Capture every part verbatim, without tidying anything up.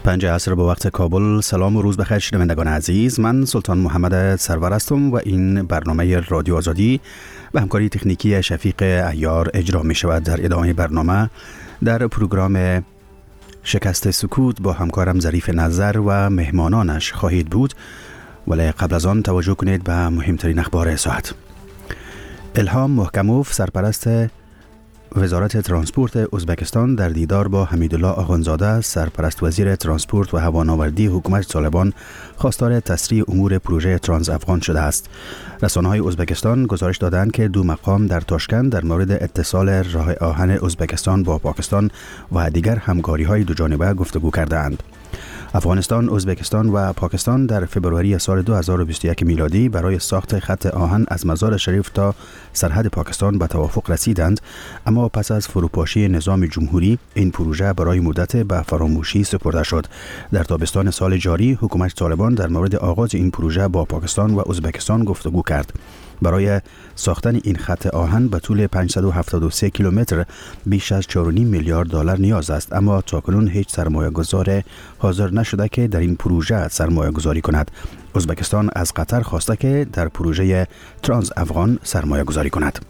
پنج عصر به وقت کابل. سلام و روز بخیر شنوندگان عزیز، من سلطان محمد سرور هستم و این برنامه رادیو آزادی به همکاری تکنیکی شفیق عیار اجرا می شود. در ادامه برنامه در پروگرام شکست سکوت با همکارم ظریف نظر و مهمانانش خواهید بود، ولی قبل از آن توجه کنید به مهمترین اخبار ساعت. الهام محکموف سرپرست وزارت ترانسپورت ازبکستان در دیدار با حمیدالله آخوندزاده سرپرست وزیر ترانسپورت و هوانوردی حکومت طالبان خواستار تسریع امور پروژه ترانس افغان شده است. رسانه‌های ازبکستان گزارش دادند که دو مقام در تاشکند در مورد اتصال راه آهن ازبکستان با پاکستان و دیگر همکاری‌های دوجانبه گفتگو کردند. افغانستان، ازبکستان و پاکستان در فوریه سال دو هزار و بیست و یک میلادی برای ساخت خط آهن از مزار شریف تا سرحد پاکستان به توافق رسیدند، اما پس از فروپاشی نظام جمهوری این پروژه برای مدت به فراموشی سپرده شد. در تابستان سال جاری حکومت طالبان در مورد آغاز این پروژه با پاکستان و ازبکستان گفتگو کرد. برای ساختن این خط آهن به طول پانصد و هفتاد و سه کیلومتر بیش از چهار و نیم میلیارد دلار نیاز است، اما تاکنون هیچ سرمایه‌گذار حاضر نشده که در این پروژه سرمایه گذاری کند. ازبکستان از قطر خواسته که در پروژه ترانس افغان سرمایه گذاری کند.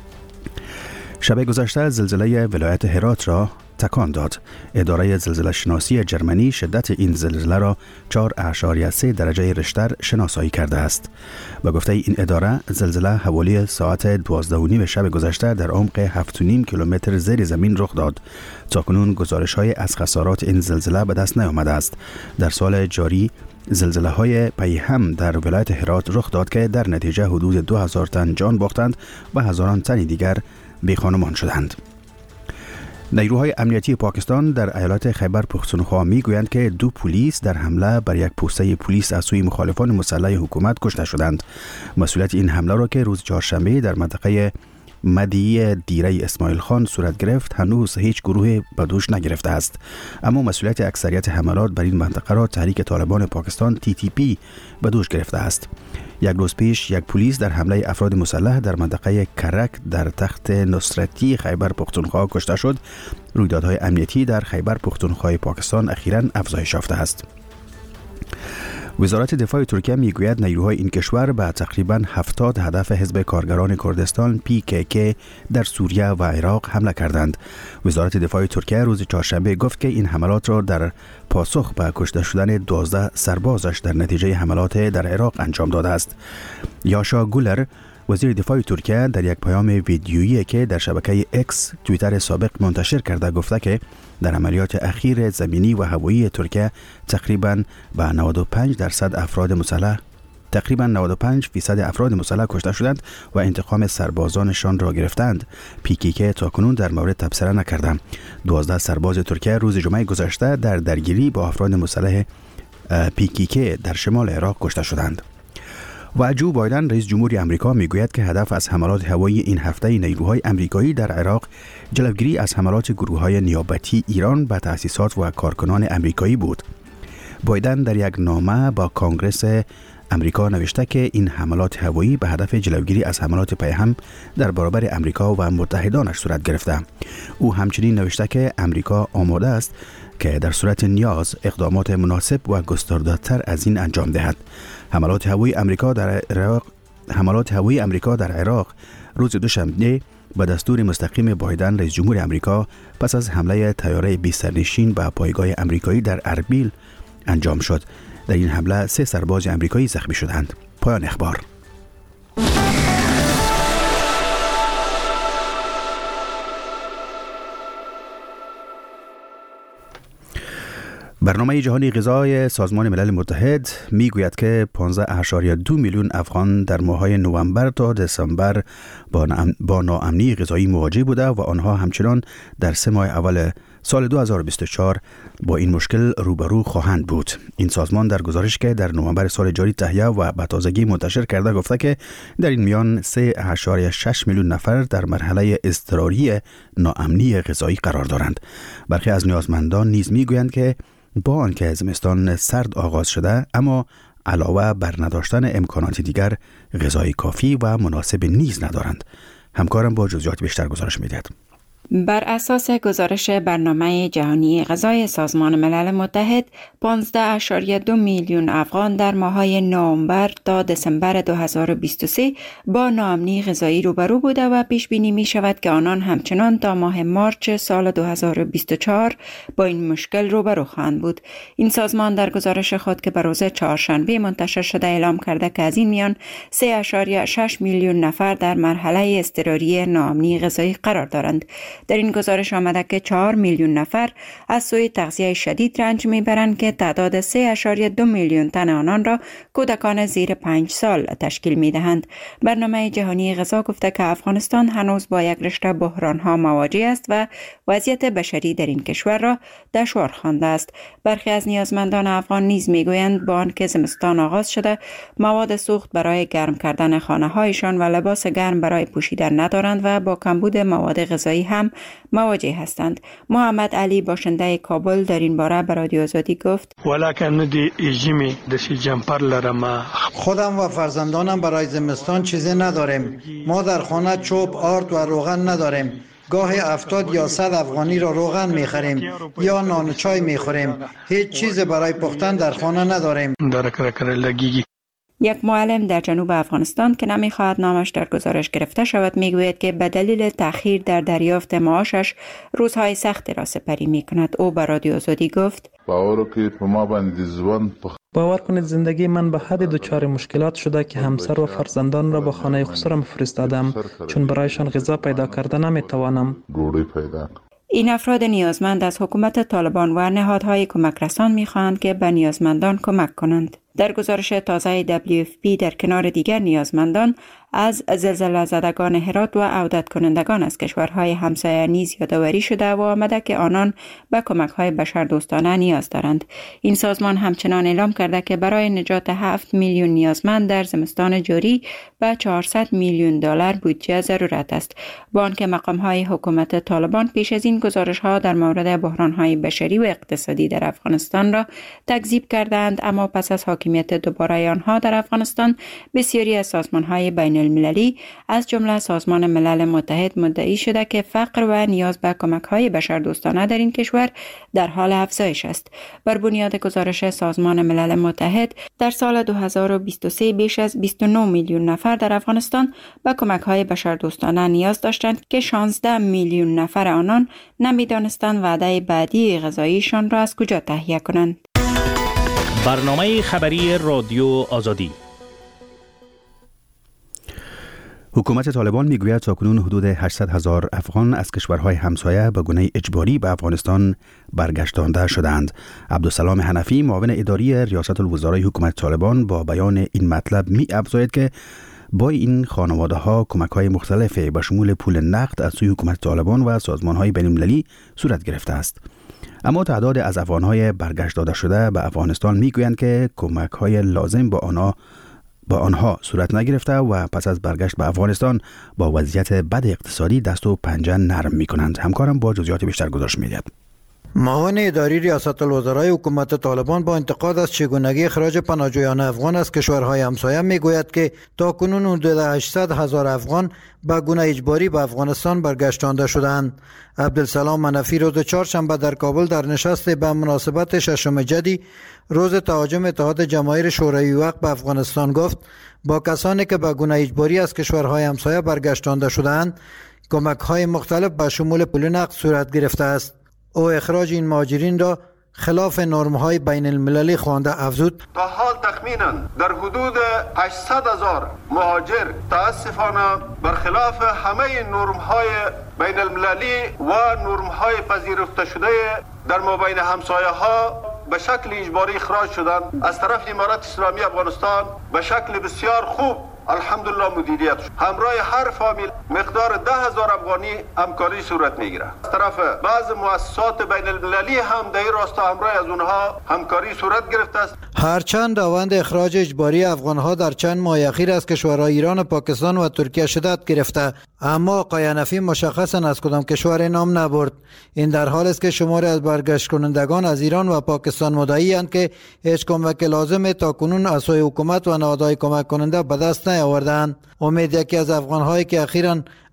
شب گذشته زلزله ولایت هرات را تکان داد. اداره زلزله شناسی جرمنی شدت این زلزله را چهار اعشاریه سه درجه ریشتر شناسایی کرده است. به گفته این اداره زلزله حوالی ساعت دوازده و نیم شب گذشته در عمق هفت و نیم کیلومتر زیر زمین رخ داد. تاکنون گزارش‌های از خسارات این زلزله به دست نیامده است. در سال جاری زلزله های پی هم در ولایت هرات رخ داد که در نتیجه حدود دو هزار تن جان باختند و هزاران تن دیگر بی‌خانمان شدند. نیروهای امنیتی پاکستان در ایالت خیبر پختونخوا میگویند که دو پلیس در حمله بر یک پوسته پلیس از سوی مخالفان مسلح حکومت کشته شدند. مسئولیت این حمله را که روز چهارشنبه در منطقه مدی دیره اسماعیل خان صورت گرفت هنوز هیچ گروه به دوش نگرفته است، اما مسئولیت اکثریت حملات بر این منطقه را تحریک طالبان پاکستان تی تی پی به دوش گرفته است. یک روز پیش یک پلیس در حمله افراد مسلح در منطقه کرک در تخت نصرتی خیبر پختونخوا کشته شد. رویدادهای امنیتی در خیبر پختونخوا پاکستان اخیراً افزایش یافته است. وزارت دفاع ترکیه میگوید نیروهای این کشور به تقریباً هفتاد هدف حزب کارگران کردستان پی کی کی در سوریه و عراق حمله کردند. وزارت دفاع ترکیه روز چهارشنبه گفت که این حملات را در پاسخ به کشته شدن دوازده سربازش در نتیجه حملات در عراق انجام داده است. یاشا گولر وزیر دفاع ترکیه در یک پیام ویدیویی که در شبکه اکس توییتر سابق منتشر کرده گفته که در عملیات اخیر زمینی و هوایی ترکیه تقریباً به نود و پنج درصد افراد مسلح تقریباً نود و پنج درصد افراد مسلح کشته شدند و انتقام سربازانشان را گرفتند. پی کی کی تاکنون در مورد تبصره نکرده. دوازده سرباز ترکیه روز جمعه گذشته در درگیری با افراد مسلح پی کی کی در شمال عراق کشته شدند. و جو بایدن رئیس جمهوری آمریکا میگوید که هدف از حملات هوایی این هفته نیروهای آمریکایی در عراق جلوگیری از حملات گروه‌های نیابتی ایران به تأسیسات و کارکنان آمریکایی بود. بایدن در یک نامه با کانگرس آمریکا نوشته که این حملات هوایی به هدف جلوگیری از حملات پیهم در برابر آمریکا و متحدانش صورت گرفته. او همچنین نوشته که آمریکا آماده است که در صورت نیاز اقدامات مناسب و گسترده‌تر از این انجام دهد. حملات هوایی آمریکا در عراق حملات هوایی آمریکا در عراق روز دوشنبه به دستور مستقیم بایدن رئیس جمهور آمریکا پس از حمله طیاره بیست سرنشین به پایگاه آمریکایی در اربیل انجام شد. در این حمله سه سرباز آمریکایی زخمی شدند. پایان اخبار. برنامه جهانی غذای سازمان ملل متحد میگوید که پانزده اعشاریه دو میلیون افغان در ماه‌های نوامبر تا دسامبر با ناامنی غذایی مواجه بوده و آنها همچنان در سه ماه اول سال دو هزار و بیست و چهار با این مشکل روبرو خواهند بود. این سازمان در گزارش که در نوامبر سال جاری تهیه و به تازگی منتشر کرده گفته که در این میان سه اعشاریه شش میلیون نفر در مرحله اضطراری ناامنی غذایی قرار دارند. برخی از نیازمندان نیز میگویند که با آنکه زمستان سرد آغاز شده اما علاوه بر نداشتن امکانات دیگر غذای کافی و مناسب نیز ندارند. همکارم با جزئیات بیشتر گزارش می‌دهد. بر اساس گزارش برنامه جهانی غذای سازمان ملل متحد، پانزده اشاریه دو میلیون افغان در ماه‌های نوامبر تا دسامبر دو هزار و بیست و سه با ناامنی غذایی روبرو بوده و پیش بینی می شود که آنان همچنان تا ماه مارچ سال دو هزار و بیست و چهار با این مشکل روبرو خواهند بود. این سازمان در گزارش خود که به روز چهارشنبه منتشر شده اعلام کرده که از این میان سه اشاریه شش میلیون نفر در مرحله اضطراری ناامنی غذایی قرار دارند. در این گزارش آمده که چهار میلیون نفر از سوی تغذیه شدید رنج میبرند که تعداد سه اشاریه دو میلیون تن آنان را کودکان زیر پنج سال تشکیل میدهند. برنامه جهانی غذا گفته که افغانستان هنوز با یک رشته بحران‌ها مواجه است و وضعیت بشری در این کشور را دشوار خوانده است. برخی از نیازمندان افغان نیز میگویند با آنکه زمستان آغاز شده مواد سوخت برای گرم کردن خانه‌هایشان و لباس گرم برای پوشیدن ندارند و با کمبود مواد غذایی هم مواجه هستند. محمد علی باشنده کابل در این باره به رادیو آزادی گفت: خودم و فرزندانم برای زمستان چیزی نداریم. ما در خانه چوب، آرد و روغن نداریم. گاهی هفتاد یا صد افغانی را روغن میخریم یا نان و چای میخوریم. هیچ چیز برای پختن در خانه نداریم. یک معلم در جنوب افغانستان که نمیخواهد نامش در گزارش گرفته شود میگوید که به دلیل تأخیر در دریافت معاشش روزهای سختی را سپری میکند. او به رادیو آزادی گفت: باور کنید زندگی من به حد دچار مشکلات شده که همسر و فرزندان را به خانه خسرم فرستادم چون برایشان غذا پیدا کرده نمیتوانم. این افراد نیازمند از حکومت طالبان و نهادهای کمک رسان میخواهند که به نیازمندان کمک کنند. در گزارش تازه دبلیو اف پی در کنار دیگر نیازمندان از زلزله زدگان هرات و عودت کنندگان از کشورهای همسایه نیز یادآوری شده و آمده که آنان به کمک‌های بشردوستانه نیاز دارند. این سازمان همچنان اعلام کرده که برای نجات هفت میلیون نیازمند در زمستان جاری به چهارصد میلیون دلار بودجه ضرورت است. با آنکه مقام‌های حکومت طالبان پیش از این گزارش‌ها در مورد بحران‌های بشری و اقتصادی در افغانستان را تکذیب کردند، اما پس از حاکمیت دوباره آنها در افغانستان بسیاری از سازمان‌های بین المللی از جمله سازمان ملل متحد مدعی شده که فقر و نیاز به کمک‌های بشردوستانه در این کشور در حال افزایش است. بر بنیاد گزارش سازمان ملل متحد در سال دو هزار و بیست و سه بیش از بیست و نه میلیون نفر در افغانستان به کمک‌های بشردوستانه نیاز داشتند که شانزده میلیون نفر آنان نمی‌دانستند وعده بعدی غذاییشان را از کجا تهیه کنند. برنامه خبری رادیو آزادی. حکومت طالبان میگوید تاکنون حدود هشتصد هزار افغان از کشورهای همسایه به گونه اجباری به افغانستان برگشتانده شدند. عبدالسلام حنفی معاون اداری ریاست الوزرای حکومت طالبان با بیان این مطلب می افزاید که با این خانواده ها کمک های مختلفی به شمول پول نقد از سوی حکومت طالبان و سازمان های بین المللی صورت گرفته است. اما تعداد از افغان‌های برگشت داده شده به افغانستان میگویند که کمک‌های لازم با آنها با آنها صورت نگرفته و پس از برگشت به افغانستان با وضعیت بد اقتصادی دست و پنجه نرم می‌کنند. همکارم با جزئیات بیشتر گزارش می‌دهد. معاون اداری ریاست الوزرای حکومت طالبان با انتقاد از چگونگی اخراج پناهجویان افغان از کشورهای همسایه میگوید که تاکنون حدود هشتصد هزار افغان به گونه اجباری به افغانستان برگشتانده شدند. عبدالسلام منفی روز چهارشنبه در کابل در نشست به مناسبت ششم جدی روز تهاجم اتحاد جماهیر شوروی وقت به افغانستان گفت با کسانی که به گونه اجباری از کشورهای همسایه برگشتانده شدند کمک‌های مختلف به شمول پول نقد صورت گرفته است. او اخراج این مهاجرین را خلاف نرم‌های بین المللی خوانده افزود: تا حال تخمینا در حدود هشتصد هزار مهاجر تاسفانه برخلاف همه نرم‌های بین المللی و نرم‌های پذیرفته شده در مابین همسایه‌ها به شکل اجباری اخراج شدند. از طرف امارات اسلامی افغانستان به شکل بسیار خوب الحمدلله مدیریت شد. همراه هر فامیل مقدار ده هزار افغانی همکاری صورت میگیره. از طرف بعض مؤسسات بین المللی هم در این راستا همراه از اونها همکاری صورت گرفته است. هرچند روند اخراج اجباری افغانها در چند ماه اخیر از کشورهای ایران، پاکستان و ترکیه شدت گرفته، اما آقای حنفی مشخصا از کدام کشور نام نبرد. این در حال است که شماری از برگشت کنندگان از ایران و پاکستان مدعی اند که هیچ کمک لازم تا کنون از سوی حکومت و نهادهای کمک کننده به دست نیاوردند. امید یکی از افغان‌هایی که اخیراً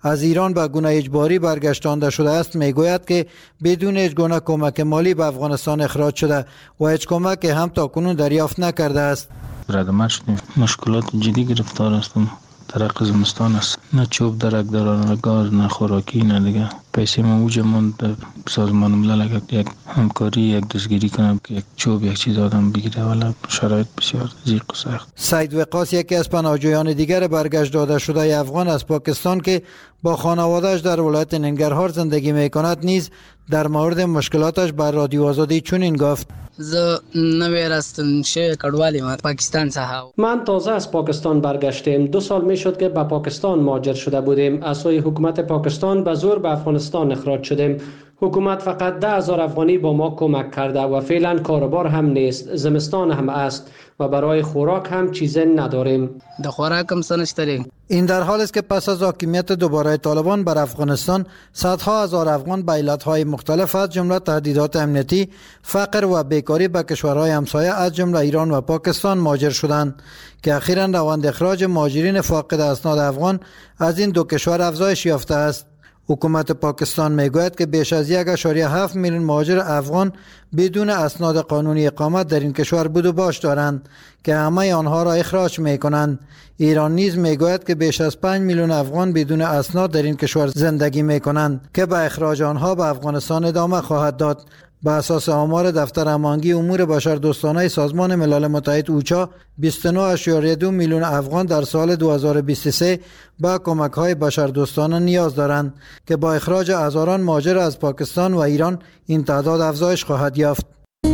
از ایران به گونه اجباری برگشتانده شده است میگوید که بدون هیچ گونه کمک مالی به افغانستان اخراج شده و هیچ کمک هم تا کنون دریافت نکرده است. ردمه شدیم. مشکلات جدی گرفتار هستم. درک زمستان است، نه چوب درک دارن، نه گاز، نه خوراکی، نه دیگه پیسه ما اوج من در سازمان ملل یک همکاری یک دستگیری کنم که یک چوب یک چیز آدم بگیره، ولی شرایط بسیار ضیق و سخت. سید وقاص یکی از پناهجویان دیگر برگشت داده شده افغان از پاکستان که با خانواده‌اش در ولایت ننگرهار زندگی میکند نیز در مورد مشکلاتش بر رادیو آزادی چنین گفت: ز نوی راستن شه کډوالی ما پاکستان څخه. من تازه از پاکستان برگشتم. دو سال می شد که به پاکستان مهاجر شده بودیم. از سوی حکومت پاکستان به زور به افغانستان اخراج شدیم. حکومت فقط ده هزار افغانی با ما کمک کرده و فعلا کاروبار هم نیست. زمستان هم است و برای خوراک هم چیزی نداریم. د خوراک هم سنشتریم. این در حال است که پس از حاکمیت دوباره طالبان بر افغانستان صدها هزار افغان به علتهای مختلف از جمله تهدیدات امنیتی، فقر و بیکاری به کشورهای همسایه از جمله ایران و پاکستان مهاجر شدند که اخیراً روند اخراج مهاجرین فاقد اسناد افغان از این دو کشور افزایش یافته است. حکومت پاکستان میگوید که بیش از یک و هفت میلیون مهاجر افغان بدون اسناد قانونی اقامت در این کشور بود و باش دارند که همه آنها را اخراج میکنند. ایران نیز میگوید که بیش از پنج میلیون افغان بدون اسناد در این کشور زندگی میکنند که به اخراج آنها به افغانستان ادامه خواهد داد. به اساس آمار دفتر امانگی امور بشردوستانه سازمان ملل متحد اوچا، بیست و نه اشاریه دو میلیون افغان در سال دو هزار و بیست و سه به کمک‌های بشردوستانه نیاز دارند که با اخراج هزاران مهاجر از پاکستان و ایران این تعداد افزایش خواهد یافت.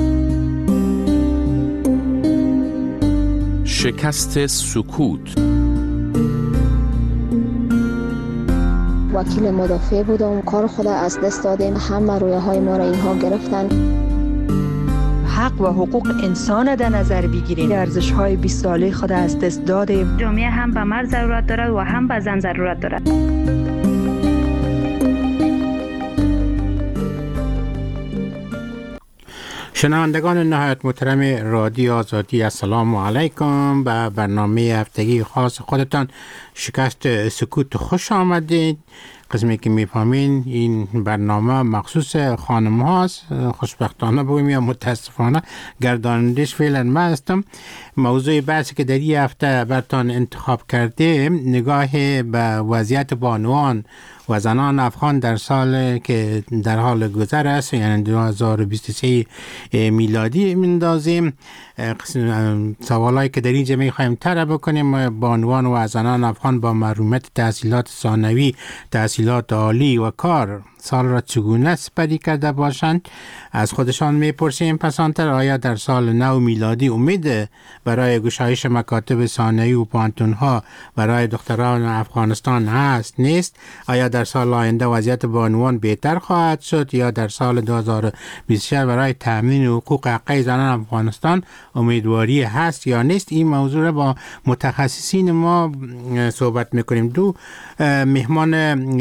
شکست سکوت. وکیل مدافع بودم، کار خود از دست دادیم، همه رویه های ما را اینها گرفتن. حق و حقوق انسان در نظر بگیریم. ارزش های بیست ساله خود از دست دادیم. جامعه هم به مرد ضرورت دارد و هم به زن ضرورت دارد. شنوندگان نهایت محترم رادیو آزادی، السلام علیکم. به برنامه هفتگی خاص خودتان شکست سکوت خوش آمدید. قسمی که میفهمین این برنامه مخصوص خانم هاست، خوشبختانه بگویم یا متاسفانه گردانندش فعلا من هستم. موضوع بحثی که در این هفته برتان انتخاب کرده نگاه به وضعیت بانوان و زنان افغان در سال که در حال گذر است، یعنی دو هزار و بیست و سه میلادی میندازیم. سوالایی که در اینجا میخوایم طرح بکنیم: بانوان و زنان افغان با محرومیت تحصیلات ثانوی، تحصیلات عالی و کار سال را چگونه سپری کرده باشند؟ از خودشان میپرسیم. پسانتر آیا در سال نو میلادی امید برای گشایش مکاتب ثانوی و پانتونها برای دختران افغانستان هست نیست؟ آیا در سال آینده وضعیت بانوان بهتر خواهد شد یا در سال دو هزار و بیست و شش برای تامین حقوق حقوقی زنان افغانستان امیدواری هست یا نیست؟ این موضوع را با متخصصین ما صحبت میکنیم. دو مهمان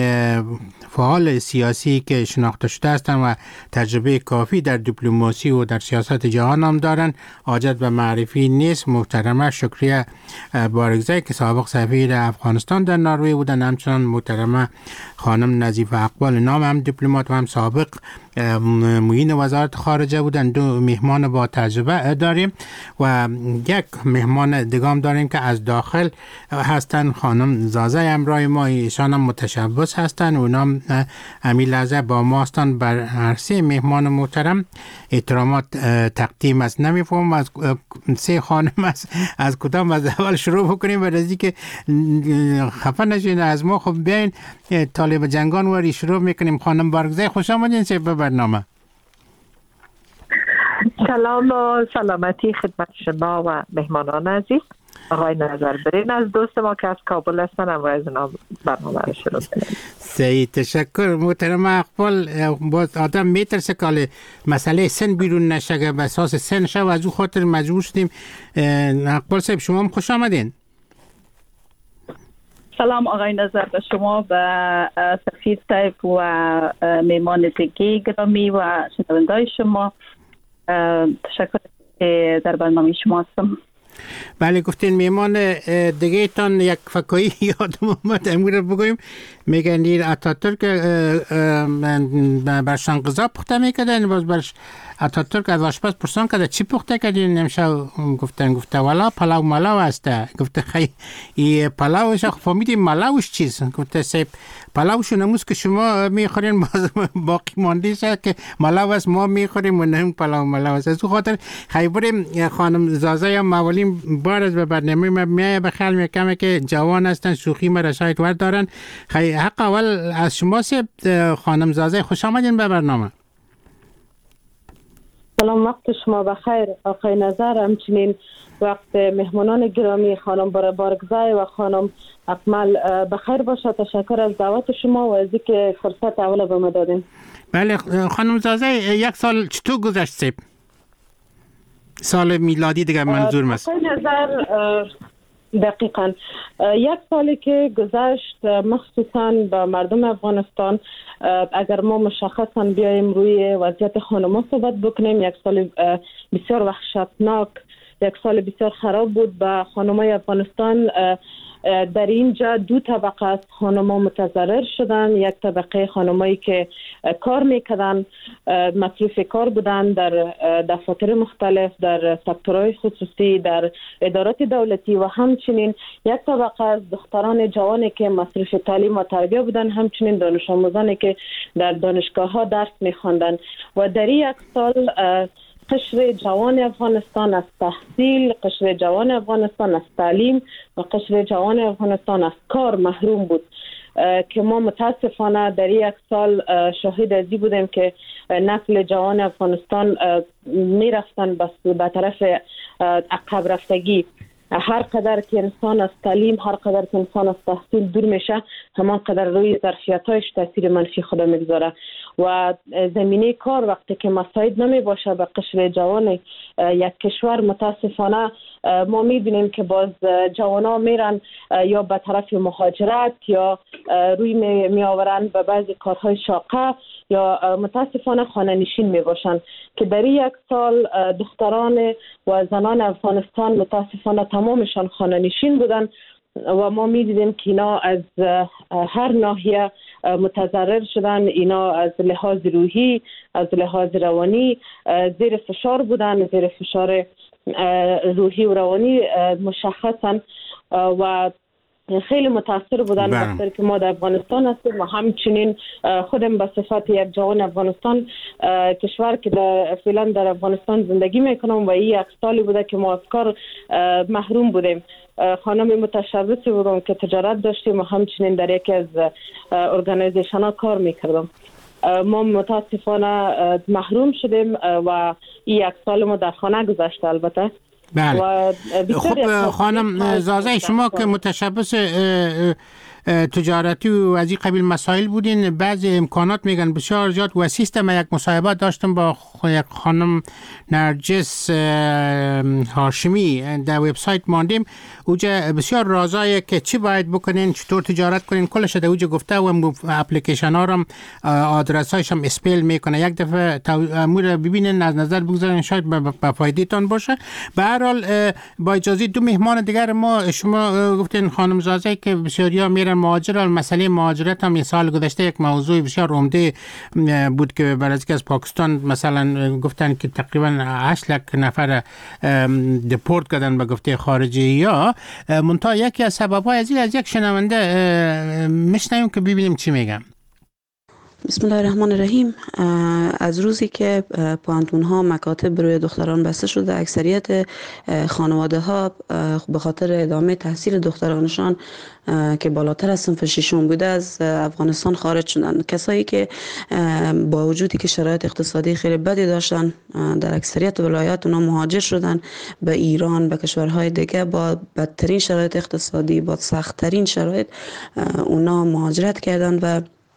فعال سیاسی که شناخته شده هستند و تجربه کافی در دیپلماسی و در سیاست جهان هم دارند حاجت به معرفی نیست. محترمه شکریه بارگزی که سابق سفیر افغانستان در نروژ بودند، همچنان محترمه خانم نظیفه اقبال نام هم دیپلمات و هم سابق معین وزارت خارجه بودن. دو مهمان با تجربه داریم و یک مهمان دیگه داریم که از داخل هستن، خانم زازه امرای ما. ایشان هم متشبث هستن، اونام امی لحظه با ما هستن. بر هر سه مهمان محترم احترامات تقدیم است. نمیفهم از سه خانم است از کدام از اول شروع بکنیم بعد از اینکه خفه نشین از ما. خب بیاین طالب جنگان وری شروع میکنیم. خانم بارگزی خوش آمدین به برنامه. سلام و سلامتی خدمت شما و مهمانان عزیز. آقای نظر برین از دوست ما که از کابل هستن و از نام برنامه رو شروع کنیم. سعید تشکر. محترم اقبال، باز آدم میترسه که مسئله سن بیرون نشه، به اساس سن شه و از او خاطر مجبور شدیم. اقبال صاحب شما هم خوش آمدین. سلام آقای نظر به شما، به سفیر صاحب و میمان دیگه گرامی و شنوندای شما. تشکر که در برنامه شما هستم. بله گفتین میمان دیگه تان یک فکایی یادم اومد امور بگویم میگن این اتاتورک برشان غذا پخته میکردن باز برش اتاتورک از آشپز پرسان کرده چی پخته کردین نمیشه گفتن گفته والا پلاو ملاو هسته گفته خیلی این پلاوش فهمیدیم ملاوش چیز گفته سیب پلاوشو نموز که شما میخورین باز باقی مانده شد که ملاو است ما میخوریم و نه پلاو ملاو است از خاطر خیلی بریم خانم زازه یا مولیم بار از به برنامه ما میایه بخیل میکنه که جوان هستن شوخی ما را شاید ورد دارن خیلی حق اول از شما سیب خانم زازه خوش آمدین به برنامه. سلام وقت شما بخیر آقای نظر همچنین وقت مهمانان گرامی خانم بارگزای و خانم اکمل بخیر باشه. تشکر از دعوت شما و از اینکه فرصت اول به ما دادین. بله خانم زازه یک سال چطور گذشت سیب؟ سال میلادی دیگه منظور است. آقای نظر دقیقاً یک سالی که گذشت مخصوصاً به مردم افغانستان اگر ما مشخصاً بیایم روی وضعیت خانم‌ها صحبت بکنیم یک سال بسیار وحشتناک یک سال بسیار خراب بود به خانم‌های افغانستان. در اینجا دو طبقه از خانم‌ها متضرر شدن. یک طبقه خانمایی که کار میکردن مصروف کار بودن در دفاتر مختلف در سکتورهای خصوصی در ادارات دولتی و همچنین یک طبقه از دختران جوانی که مصروف تعلیم و تربیت بودن همچنین دانش آموزانی که در دانشگاه‌ها درس می‌خواندن و در یک سال قشر جوان افغانستان از تحصیل، قشر جوان افغانستان از تعلیم و قشر جوان افغانستان از کار محروم بود که ما متاسفانه در یک سال شاهد ازی بودیم که نسل جوان افغانستان می رفتن به طرف عقب رفتگی. هر قدر که انسان از تعلیم هر قدر که انسان از تحصیل دور میشه همان قدر روی ظرفیت‌هایش تاثیر منفی خود میگذاره و زمینه کار وقتی که مساعد نمی باشه به قشر جوان یک کشور متاسفانه ما میبینیم که باز جوانا میرن یا به طرف مهاجرت یا روی می, می آورن به بعضی کارهای شاقه یا متاسفانه خانه نشین می باشن که در یک سال دختران و زنان افغانستان متاسفانه تمامشان خانه نشین بودن و ما می دیدیم که اینا از هر ناحیه متضرر شدن. اینا از لحاظ روحی از لحاظ روانی زیر فشار بودن زیر فشار روحی و روانی مشخصا و خیلی متاثر بودن وقتی که ما در افغانستان هستیم و همچنین خودم به صفت یک جوان افغانستان کشور که در فعلا در افغانستان زندگی میکنم و این یک سالی بوده که ما از کار محروم بودیم. خانم متشبثی بودم که تجارت داشتیم و همچنین در یکی از ارگانیزیشن ها کار میکردم. ما متاسفانه محروم شدیم و این یک سال ما در خانه گذشته البته. بله. خب خانم زازه شما که متشبث تجارتی و از این قبیل مسائل بودین بعضی امکانات میگن بسیار زیاد وسیع است. من یک مصاحبه داشتم با یک خانم نرجس هاشمی در وبسایت ماندیم اوجا بسیار رازایه که چی باید بکنین چطور تجارت کنین کلش در اوجا گفته و اپلیکیشن ها هم آدرس هایش هم اسپیل میکنه. یک دفعه امور ببینین از نظر بگذارین شاید به فایده تان باشه. به هر حال با اجازه دو مهمان دیگر ما شما گفتین خانم زازه که بسیاریا میرن مهاجرت. مسئله مهاجرت هم سال گذشته یک موضوع بسیار عمده بود که برای از پاکستان مثلا گفتن که تقریبا هشت لک نفر دپورت کردن به گفته خارجی یا منتها یکی از سبب‌های از این از یک شنونده میشنویم که ببینیم چی میگم. بسم الله الرحمن الرحیم. از روزی که پانتون ها مکاتب روی دختران بسته شده اکثریت خانواده ها به خاطر ادامه تحصیل دخترانشان که بالاتر از صنف ششم بوده از افغانستان خارج شدن. کسایی که با وجودی که شرایط اقتصادی خیلی بدی داشتن در اکثریت ولایات اونا مهاجر شدن به ایران به کشورهای دیگه با بدترین شرایط اقتصادی با سخت‌ترین شرایط اونا مهاجرت کردن و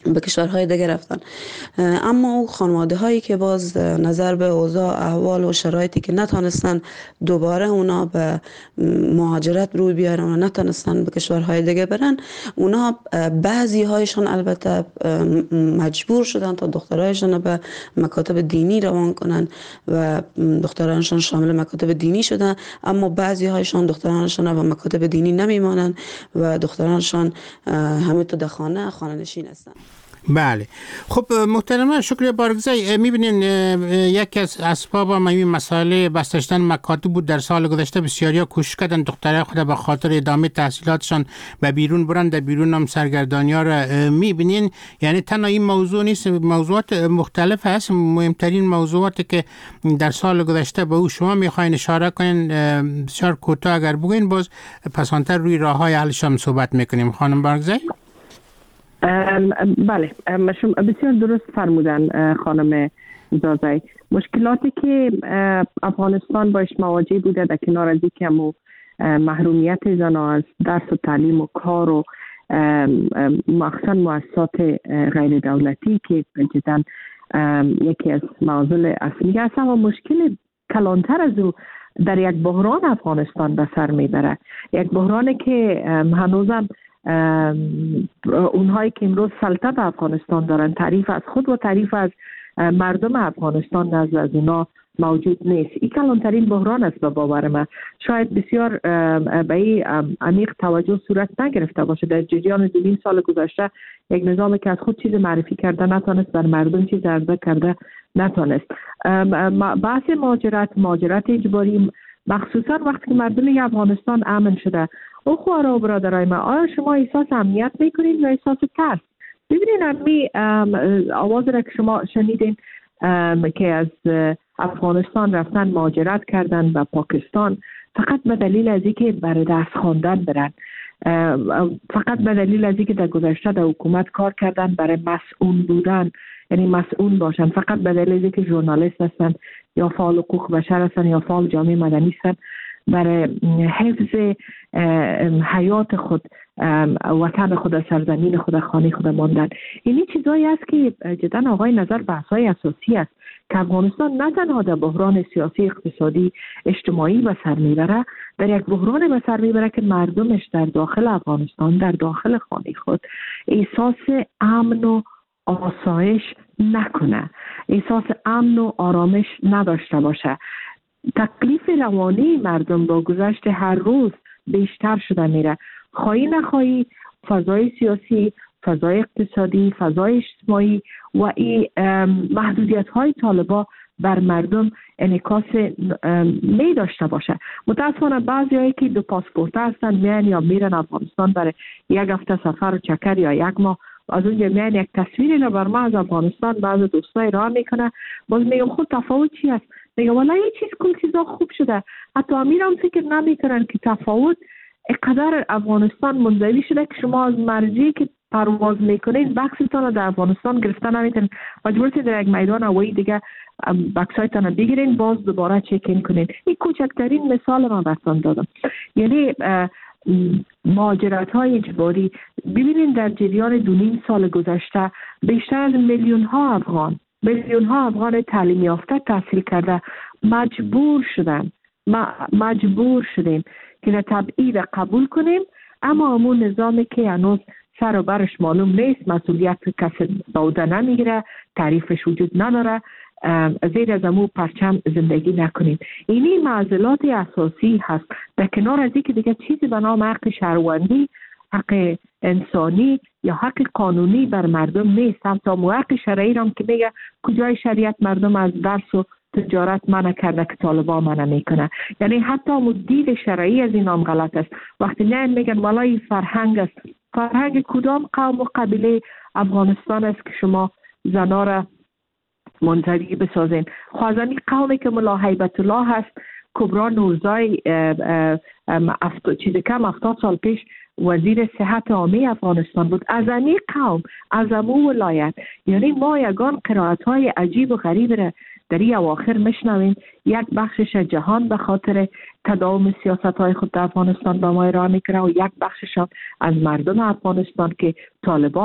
به کشورهای دیگه رفتن. اما او خانواده هایی که باز نظر به اوضاع احوال و شرایطی که نتونستن دوباره اونا به مهاجرت روی بیارن و نتونستن به کشورهای دیگه برن، اونا بعضی هایشان البته مجبور شدن تا دخترایشان به مکاتب دینی روان کنن و دخترانشان شامل مکاتب دینی شدن، اما بعضی هایشان دخترانشان به مکاتب دینی نمیمانن و دخترانشان همینطور در خانه خانه نشین هستن. بله. خب محترمه شکر بارگزای، میبینین یکی از اسباب هم این مسئله بستشتن مکاتب بود. در سال گذشته بسیاری ها کوشش کردن دخترای خود به خاطر ادامه تحصیلاتشان به بیرون برن، در بیرون هم سرگردانی ها را میبینین. یعنی تنها این موضوع نیست، موضوعات مختلف هست. مهمترین موضوعاتی که در سال گذشته به او شما میخواین اشاره کنین بسیار کوتاه اگر بگوین، باز پسانتر روی راه های حلش هم صحبت میکنیم. خانم بارگزای. بله، بسیار درست فرمودن خانم زازای. مشکلاتی که افغانستان باش مواجه بوده در کنار از اینکه محرومیت زنان از درس و تعلیم و کار و مخصوصا مؤسسات غیر دولتی که جدا یکی از معضل اصلی است، اما مشکل کلانتر از او در یک بحران افغانستان به سر میبره. یک بحرانی که هنوزم اونهایی که امروز سلطنت افغانستان دارن تعریف از خود و تعریف از مردم افغانستان نزد از اونا موجود نیست. این کلانترین بحران است به باور من. شاید بسیار به این عمیق توجه صورت نگرفته باشه. در جریان دو نیم سال گذشته یک نظامی که از خود چیز معرفی کرده نتونست بر مردم چیز عرضه کرده نتونست. بحث مهاجرت مهاجرت اجباری مخصوصا وقتی که مردم افغانستان امن شده، او خوارا و برادرای ما، آیا شما احساس امنیت میکنید یا احساس ترس؟ ببینید امی آواز را که شما شنیدین که از افغانستان رفتن مهاجرت کردن به پاکستان فقط به دلیل از اینکه برای درس خواندن برن، فقط به دلیل از اینکه در گذشته در حکومت کار کردن برای مسئول بودن، یعنی مسئول باشن، فقط به دلیل از اینکه ژورنالیست هستن یا فعال حقوق بشر هستن یا فعال جامعه مدنی هستن، برای حفظ حیات خود، وطن خود، سرزمین خود، خانه خود ماندن. اینی چیزایی است که جدا آقای نظر بحث‌های اساسی است که افغانستان نه تنها در بحران سیاسی، اقتصادی، اجتماعی به سر میبره، در یک بحران به سر میبره که مردمش در داخل افغانستان، در داخل خانه خود احساس امن و آسایش نکنه، احساس امن و آرامش نداشته باشه. تکلیف روانی مردم با گذشت هر روز بیشتر شده میره. خواهی نخواهی فضای سیاسی، فضای اقتصادی، فضای اجتماعی و این محدودیت های طالبا بر مردم انعکاس می داشته باشه. متاسفانه بعضی هایی که دو پاسپورت هستن میان یا میرن افغانستان برای یک هفته سفر و چکر یا یک ماه، از اونجا میان یک تصویری رو بر ما از افغانستان بعض دوستای راه میکنه. باز میگم خود تفاوت چی است؟ میگم والا یه چیز کل چیزا خوب شده. حتی امیران فکر نمیکنن که تفاوت اقدر افغانستان منزوی شده که شما از مرزی که پرواز میکنین بکستان رو در افغانستان گرفتن نمیتونین، مجبورید در یک میدان هوایی دیگه بکسایتان رو بگیرین، باز دوباره چکین کنین. این کوچکترین مثال من براتون دادم. یعنی مهاجرت های اجباری، ببینین در جریان دو نیم سال گذشته بیشتر از میلیون ها افغان میلیون ها افغان تعلیم یافته تحصیل کرده مجبور شدن مجبور شدیم که در تبعید قبول کنیم، اما همون نظامی که هنوز سر و برش معلوم نیست، مسئولیت کسی داده نمیگیره، تعریفش وجود نداره، زیر از امو پرچم زندگی نکنیم. اینی معضلات اساسی هست. در کنار از این که دیگه چیزی به نام حق شهروندی، حق انسانی یا حق قانونی بر مردم نیست. هم تا حق شرعی هم که میگه کجای شریعت مردم از درس و تجارت منع کرده که طالبان منع میکنه. یعنی حتی مدید شرعی از این هم غلط است. وقتی نه میگن والای فرهنگ است، فرهنگ کدام قوم و قبیله افغانستان است که شما زنا را منزوی بسازین؟ خوازنی قومی که ملا هیبت الله هست، کبرا نورزای چیز کم هفتاد سال پیش وزیر صحت عامه افغانستان بود، از امی قوم، از امو ولایت. یعنی ما یگان قرائت های عجیب و غریب را در این اواخر میشنویم. یک بخشش جهان به خاطر تداوم سیاست های خود در افغانستان به ما ارائه میکنه و یک بخشش از مردم افغانستان که طالبا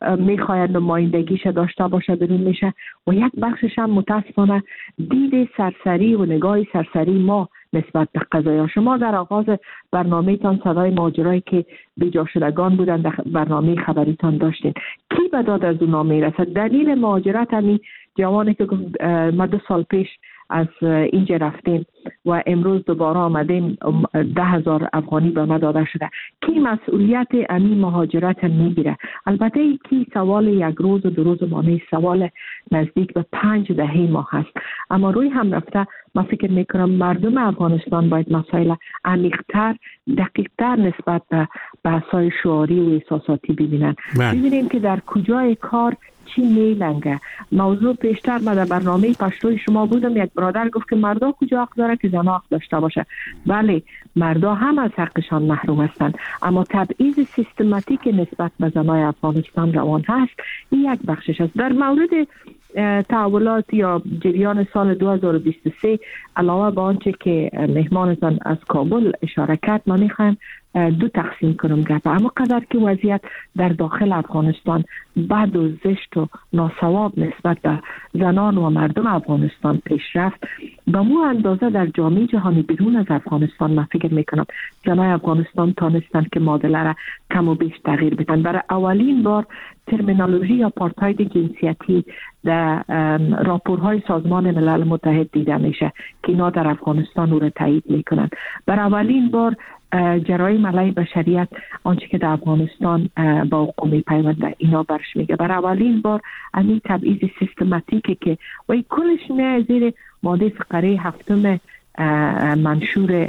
میخواید نمایندگیش داشته باشه بیرون میشه و یک بخشش هم متاسفانه دید سرسری و نگاه سرسری ما نسبت به قضایا. شما در آغاز برنامه تان صدای ماجرایی که بیجا شدگان بودن در برنامه خبریتان داشتین، کی به داد از اونا میرسد؟ دلیل مهاجرت همین جوانی که ما دو سال پیش از اینجا رفتیم و امروز دوباره آمدیم ده هزار افغانی به ما داده شده، کی مسئولیت امی مهاجرت میگیره؟ البته کی سوال یک روز و دو روز ما نیست، سوال نزدیک به پنج دهه ما هست. اما روی هم رفته ما فکر میکنم مردم افغانستان باید مسائل عمیق‌تر دقیق‌تر نسبت به بحث‌های شعاری و احساساتی ببینن. ببینیم که در کجای کار چی میلنگه. موضوع پیشتر ما در برنامه پشتوی شما بودم، یک برادر گفت که مردا کجا حق داره که زنها حق داشته باشه. بله، مردا هم از حقشان محروم هستند، اما تبعیض سیستماتیک نسبت به زنای افغانستان روان هست. این یک بخشش است. در مورد تحولات یا جریان سال دو هزار و بیست و سه علاوه به آنچه که مهمانتان از کابل اشاره کرد، ما میخوایم دو تقسیم کنم گپ. اما قدر که وضعیت در داخل افغانستان بد و زشت و ناسواب نسبت به زنان و مردم افغانستان پیش رفت، به مو اندازه در جامعه جهانی بیرون از افغانستان من فکر میکنم زنای افغانستان تانستند که معادله را کم و بیش تغییر بدن. برای اولین بار ترمینولوژی آپارتاید جنسیتی در راپورهای سازمان ملل متحد دیده میشه که اینا در افغانستان او را تایید میکنن. برای اولین بار جرایم علیه بشریت آنچه که در افغانستان با حقوق میپیونده اینا برش میگه. برای اولین بار این تبعیض سیستماتیکی که و این کلش میاد زیر ماده فقره هفتم منشور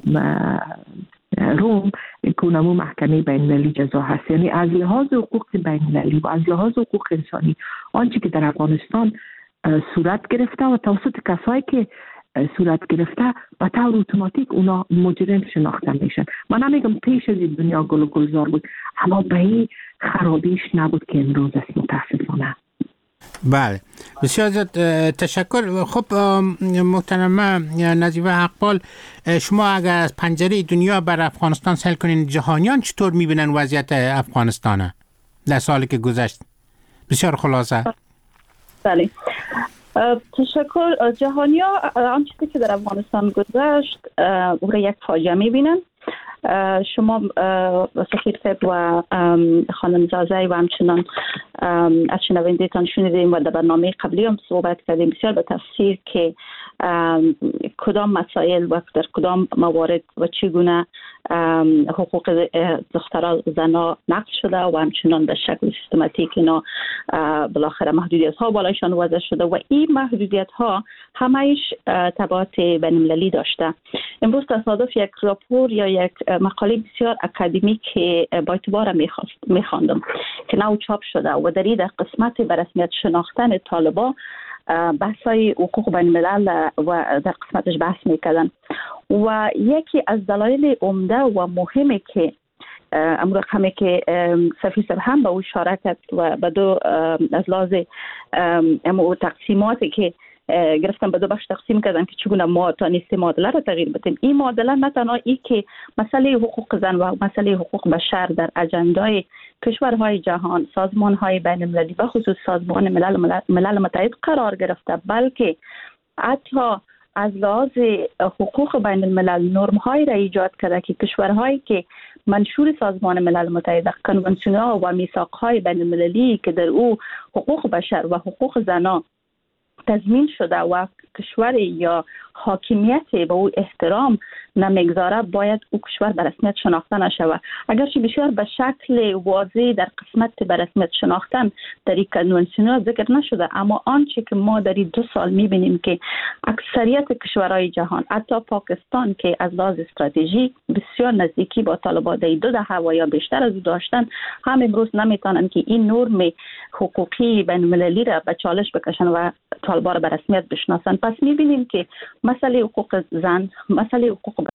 روم که اونمو محکمه بین المللی جزا هست. یعنی از لحاظ حقوق بین المللی و از لحاظ حقوق انسانی آنچه که در افغانستان صورت گرفته و توسط کسایی که صورت گرفته به طور اتوماتیک اونا مجرم شناخته میشن. من نمیگم پیش از این دنیا گل و گلزار بود، اما به این خرابیش نبود که امروز است متاسفانه. بله، بسیار تشکر. خب محترمه نظیفه حقپال، شما اگر از پنجره دنیا بر افغانستان سیل کنین، جهانیان چطور میبینن وضعیت افغانستانه در سالی که گذشت؟ بسیار خلاصه. بله، تشکر. جهانیا آنچه که در افغانستان گذشت او را یک فاجعه میبینن. شما سفیر صاحب و خانم زازای و همچنان از شنوندگان شنیدیم و در برنامه قبلی هم صحبت کردیم بسیار به تفصیل که کدام مسائل و در کدام موارد و چگونه حقوق دختران زنها نقض شده و همچنان به شکل سیستماتیک اینا بالاخره محدودیت ها بالایشان وضع شده و این محدودیت ها همه‌اش تبعات بین المللی داشته. امروز تصادف یک راپور یا یک مقاله بسیار اکادمیک که با اعتبار میخواندم که نو چاپ شده و در این قسمت به رسمیت شناختن طالبان بحثای حقوق بین الملل و در قسمتش بحث میکردن و یکی از دلایل عمده و مهمی که امر رقمی که سفیر صاحب هم به او اشاره کرد و به دو از لحاظ امو تقسیماتی که گرفتن به دو بخش تقسیم کردن که چگونه ما تانستیم معادله را تغییر بدیم. این معادله نه تنها ای که مسئله حقوق زن و مسئله حقوق بشر در اجندای کشورهای جهان، سازمانهای بین المللی به خصوص سازمان ملل, ملل متحد قرار گرفته، بلکه حتی از لحاظ حقوق بین الملل نرم‌هایی را ایجاد کرده که کشورهایی که منشور سازمان ملل متحد، کنوانسیون‌ها و میثاق‌های بین المللی که در او حقوق بشر و حقوق زنان تضمین شده و کشور یا حاکمیت به او احترام نمیگذاره باید او کشور به رسمیت شناخته نشود. اگرچه بسیار به شکل واضح در قسمت به رسمیت شناختن در این کنوانسیون ذکر نشده، اما آنچه که ما در این دو سال میبینیم که اکثریت کشورهای جهان، حتی پاکستان که از لحاظ استراتژی بسیار نزدیکی با طالبان در دو دهه و یا بیشتر از او داشتن، هم امروز نمیتونن که این نرم حقوقی بین المللی را به چالش بکشن و طالبان را به رسمیت بشناسن. پس میبینیم که مسئله حقوق زن، مسئله حقوق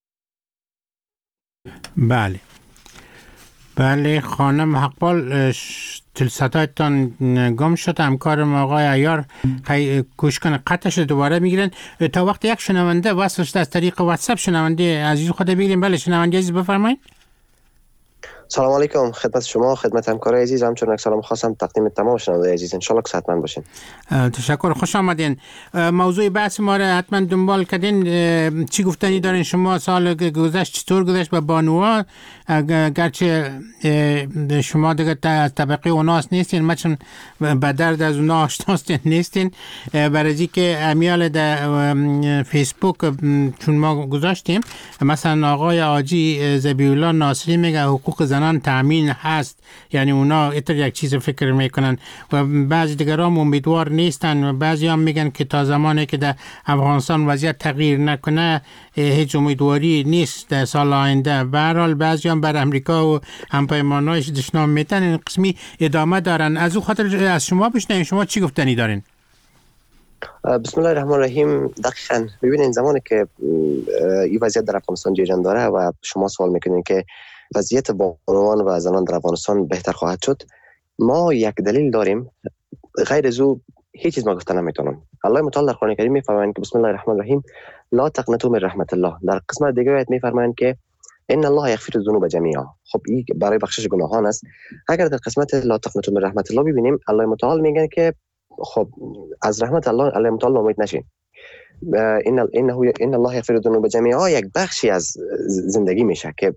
بله بله خانم حقپال، تلصدایتان گم شد. همکار ما آقای عیار کوشش کنه قطعش دوباره میگیرن. تا وقت یک شنونده وصل شده از طریق واتساپ، شنونده عزیز خود بگیریم. بله شنونده عزیز بفرمایید. سلام علیکم خدمت شما، خدمت همکارای عزیز، همچنین یک سلام خاصم تقدیم تمام شنوندگان عزیز. ان شاء الله که صحتمند باشین. تشکر، خوش آمدین. موضوع بحث ما را حتما دنبال کردین. چی گفتنی دارین شما؟ سال گذشت چطور گذشت به بانوها؟ گرچه شما دیگه طبقه اوناس نیستین، ما چون به درد از اونا آشناستین نیستین، برای که امیال در فیسبوک چون ما گذاشتیم، مثلا آقای آجی زبیولا ناصری میگه حقوق زنان تامین هست، یعنی اونا ایتر یک چیز فکر میکنن و بعضی دیگران امیدوار نیستن و بعضی هم میگن که تا زمانی که در افغانستان وضعیت تغییر نکنه هیچ امیدواری نیست در سال آینده. به هر حال بعضی هم بر امریکا و همپیمانایش دشنام میتن، این قسمی ادامه دارن. از او خاطر از شما بشنویم، شما چی گفتنی دارین؟ بسم الله الرحمن الرحیم. دقیقاً ببینید زمانی که این وضعیت در افغانستان جریان داره و شما سوال میکنین که وضعیت بانوان و زنان در افغانستان بهتر خواهد شد، ما یک دلیل داریم، غیر از او هیچ چیز ما گفتن نمیتونم. الله متعال در قرآن کریم میفرمایند که بسم الله الرحمن الرحیم لا تقنطوا من رحمت الله. در قسمت دیگه آیه میفرمایند که ان الله یغفر الذنوب جمیعا. خب این برای بخشش گناهان است. اگر در قسمت لا تقنطوا من رحمت الله ببینیم، الله متعال میگه که خب از رحمت الله الله متعال امید نشین. این انه ان الله یغفر الذنوب جمیعا یک بخشی از زندگی میشه که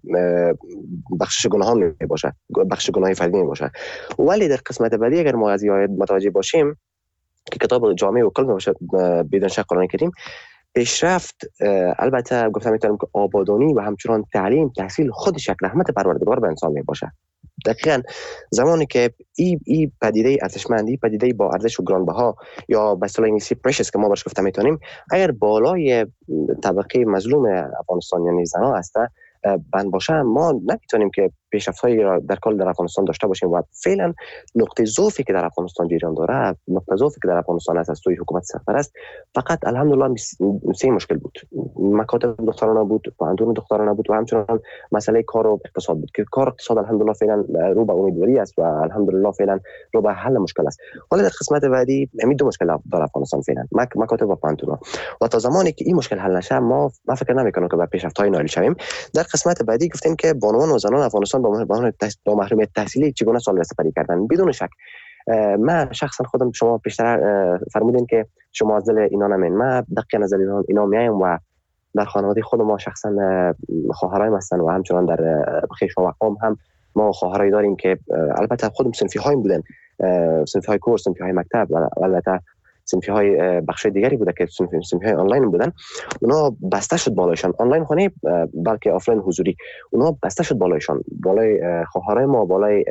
بخشش گناهان میباشه، بخش گناهی فردی میباشه. ولی در قسمت بعدی اگر ما از این آیه متوجه باشیم که کتاب جامع و کل میباشه بدون شک قرآن کریم، پیشرفت البته گفتم میتونم که آبادانی و همچنان تعلیم تحصیل خودش یک رحمت پروردگار به انسان میباشه. دقیقاً زمانی که ای ای پدیده ارزشمندی، پدیده با ارزش و گرانبها یا به اصطلاح انگلیسی پرشس که ما باش گفته میتونیم، اگر بالای طبقه مظلوم افغانستان یعنی زنا است بند باشه، ما نمیتونیم که پیشرفت‌هایی را در کل در افغانستان داشته باشیم و فعلا نقطه ضعفی که در افغانستان جریان داره، نقطه ضعفی که در افغانستان است از توی حکومت سرپرست، فقط الحمدلله سه مشکل بود. مکاتب دخترانه بود، پانتون دخترانه بود و همچنان مسئله کار و اقتصاد بود که کار اقتصاد الحمدلله فعلا رو به امیدواری است و الحمدلله فعلا رو به حل مشکل است. ولی در قسمت بعدی همین دو مشکل در افغانستان فعلا مکاتب و پانتون و تا زمانی که این مشکل حل نشه ما ما فکر نمی‌کنم که به پیشرفت‌های نایل شویم. در قسمت بعدی گفتیم که بانوان و زنان افغانستان با محرومیت تحصیلی چگونه سال سپری کردن. بدون شک من شخصا خودم، شما پیشتر فرمودین که شما از دل اینا نمین، من دقیقاً از دل اینا میایم و در خانواده خود ما شخصا خواهرای هستن و همچنان در خیش و قوم هم ما خواهرای داریم که البته خودم صنفی های بودن، صنفی های کورس، صنفی های مکتب و البته صنفی های بخش دیگری بوده که صنفی صنفی های آنلاین بودن. اونا بسته شد بالایشان، آنلاین خونه بلکه آفلاین حضوری، اونا بسته شد بالایشان، بالای خواهرای ما، بالای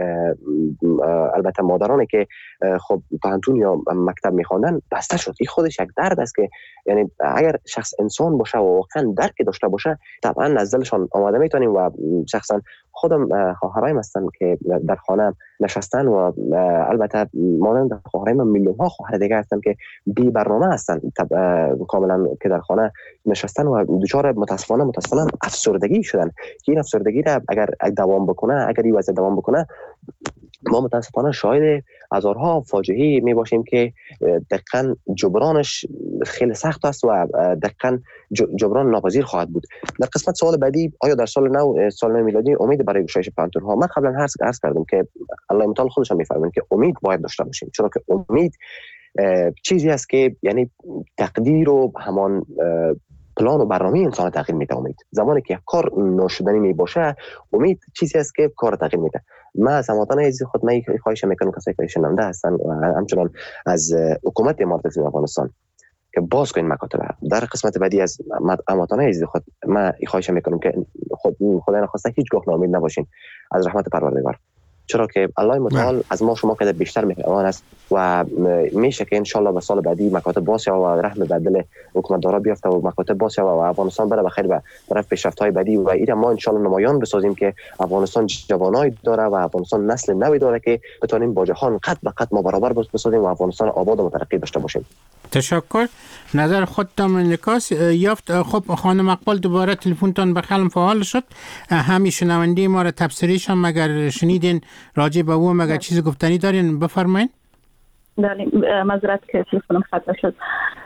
البته مادرانی که خب پانتون یا مکتب میخواندن بسته شد. این خودش یک درد است که یعنی اگر شخص انسان باشه و واقعا درک داشته باشه طبعا از دلشان آماده میتونیم. و شخصا خودم خواهرایم هستن که در خانه نشستن و البته مانند خواهرای من میلیون ها خواهر دیگه هستن که بی برنامه هستن کاملا که در خانه نشستن و دچار متاسفانه متاسفانه افسردگی شدن که این افسردگی را اگر دوام بکنه، اگر این وضع دوام بکنه، ما متاسفانه شاهد هزارها فاجعه می باشیم که دقیقاً جبرانش خیلی سخت است و دقیقاً جبران ناپذیر خواهد بود. در قسمت سوال بعدی، آیا در سال نو سال نو میلادی امید برای گشایش پانتون ها؟ من قبلا عرض عرض کردم که الله متعال خودش هم میفرمایند که امید باید داشته باشیم، چرا که امید چیزی است که یعنی تقدیر و همان پلان و برنامه انسان تغییر میده. امید زمانی که کار ناشدنی می باشه، امید چیزی است که کار تغییر میده. ما از هموطن عزیز خود من خواهش میکنم کسایی که شنونده هستن و همچنان از حکومت امارات اسلامی افغانستان که باز کنین مکاتب. در قسمت بعدی از هموطن عزیز خود من خواهش میکنم که خود خدای نخواسته هیچگاه ناامید نباشین از رحمت پروردگار، چرا که الله متعال از ما شما که بیشتر مهربان است و میشه که ان شاء الله به سال بعدی مکاتب باز شود و رحم به دل حکومت دارا بیفته و مکاتب باز شود و افغانستان بره بخیر به طرف پیشرفت‌های بعدی و اینا ما ان شاء الله نمایان بسازیم که افغانستان جوانای داره و افغانستان نسل نوی داره که بتونیم با جهان قد به قد ما برابر بسازیم و افغانستان آباد و مترقی داشته باشیم. تشکر. نظر خودتان انعکاس یافت. خب خانم اقبال دوباره تلفنتان به خلم فعال شد. همین شنونده ما را تفسیرش هم مگر شنیدین راجع به او مگر چیز گفتنی دارین بفرمایید. بله معذرت که تلفنم خطا شد.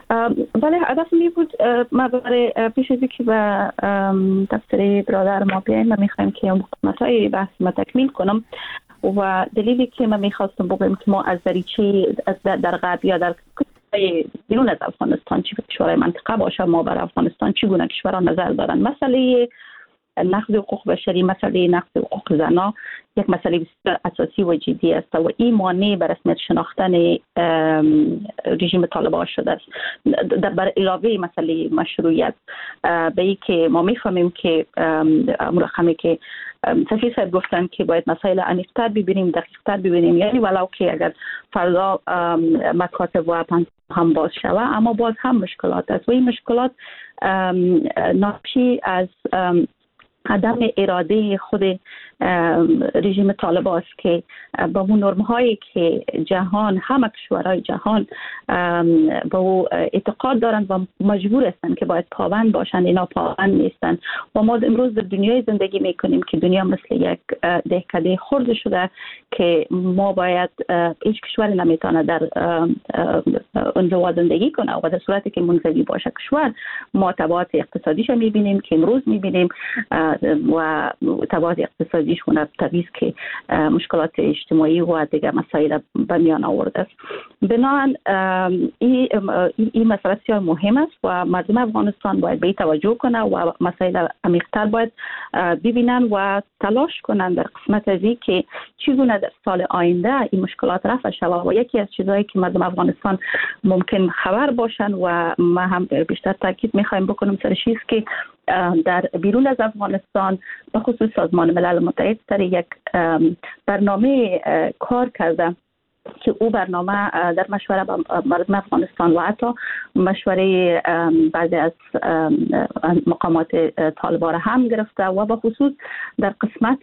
بله، هدف می بود ما برای پیش از که به دفتر برادر ما بیاییم و میخوایم که مقدمات‌های بحث ما تکمیل کنم و دلیلی که ما میخواستم بگم که ما از دریچه در غرب یا در بیرون از افغانستان چی کشورهای منطقه باشه ما بر افغانستان چگونه کشورها نظر دارن. مسئله نقض حقوق بشری، مسئله نقض حقوق زنا یک مسئله بسیار اساسی و جدی است و این مانع بر رسمیت شناختن رژیم طالبان شده است. در بر علاوه مسئله مشروعیت به این که ما میفهمیم که مرخمی که سفیر صاحب گفتن که باید مسائل عمیق‌تر ببینیم، دقیق‌تر ببینیم، یعنی ولو که اگر فردا مکاتب و پنجاه هم باز شود اما باز هم مشکلات است و این مشکلات ناشی از عدم اراده خود رژیم طالبان است که با اون نرم‌هایی که جهان همه کشورهای جهان با او اعتقاد دارند و مجبور هستند که باید پابند باشند، اینا پابند نیستند و ما امروز در دنیای زندگی میکنیم که دنیا مثل یک دهکده خرد شده که ما باید هیچ کشور نمیتونه در انزوا زندگی کنه و در صورتی که منزوی باشه کشور ما تبعات اقتصادیش میبینیم که امروز میبینیم و تبعات اقتصادیش کنه طبیعی که مشکلات اجتماعی و دیگر مسائل به میان آورده است. بنابراین این این مسئله بسیار مهم است و مردم افغانستان باید به این توجه کنه و مسائل عمیق‌تر باید ببینن و تلاش کنن در قسمت از این که چگونه در سال آینده این مشکلات رفع شود و یکی از چیزهایی که مردم افغانستان ممکن خبر باشن و ما هم بیشتر تاکید میخوایم بکنم سرش است که در بیرون از افغانستان به خصوص سازمان ملل متحد در یک برنامه کار کرده که او برنامه در مشوره با مردم افغانستان و حتی مشوره بعضی از مقامات طالبان هم گرفته و به خصوص در قسمت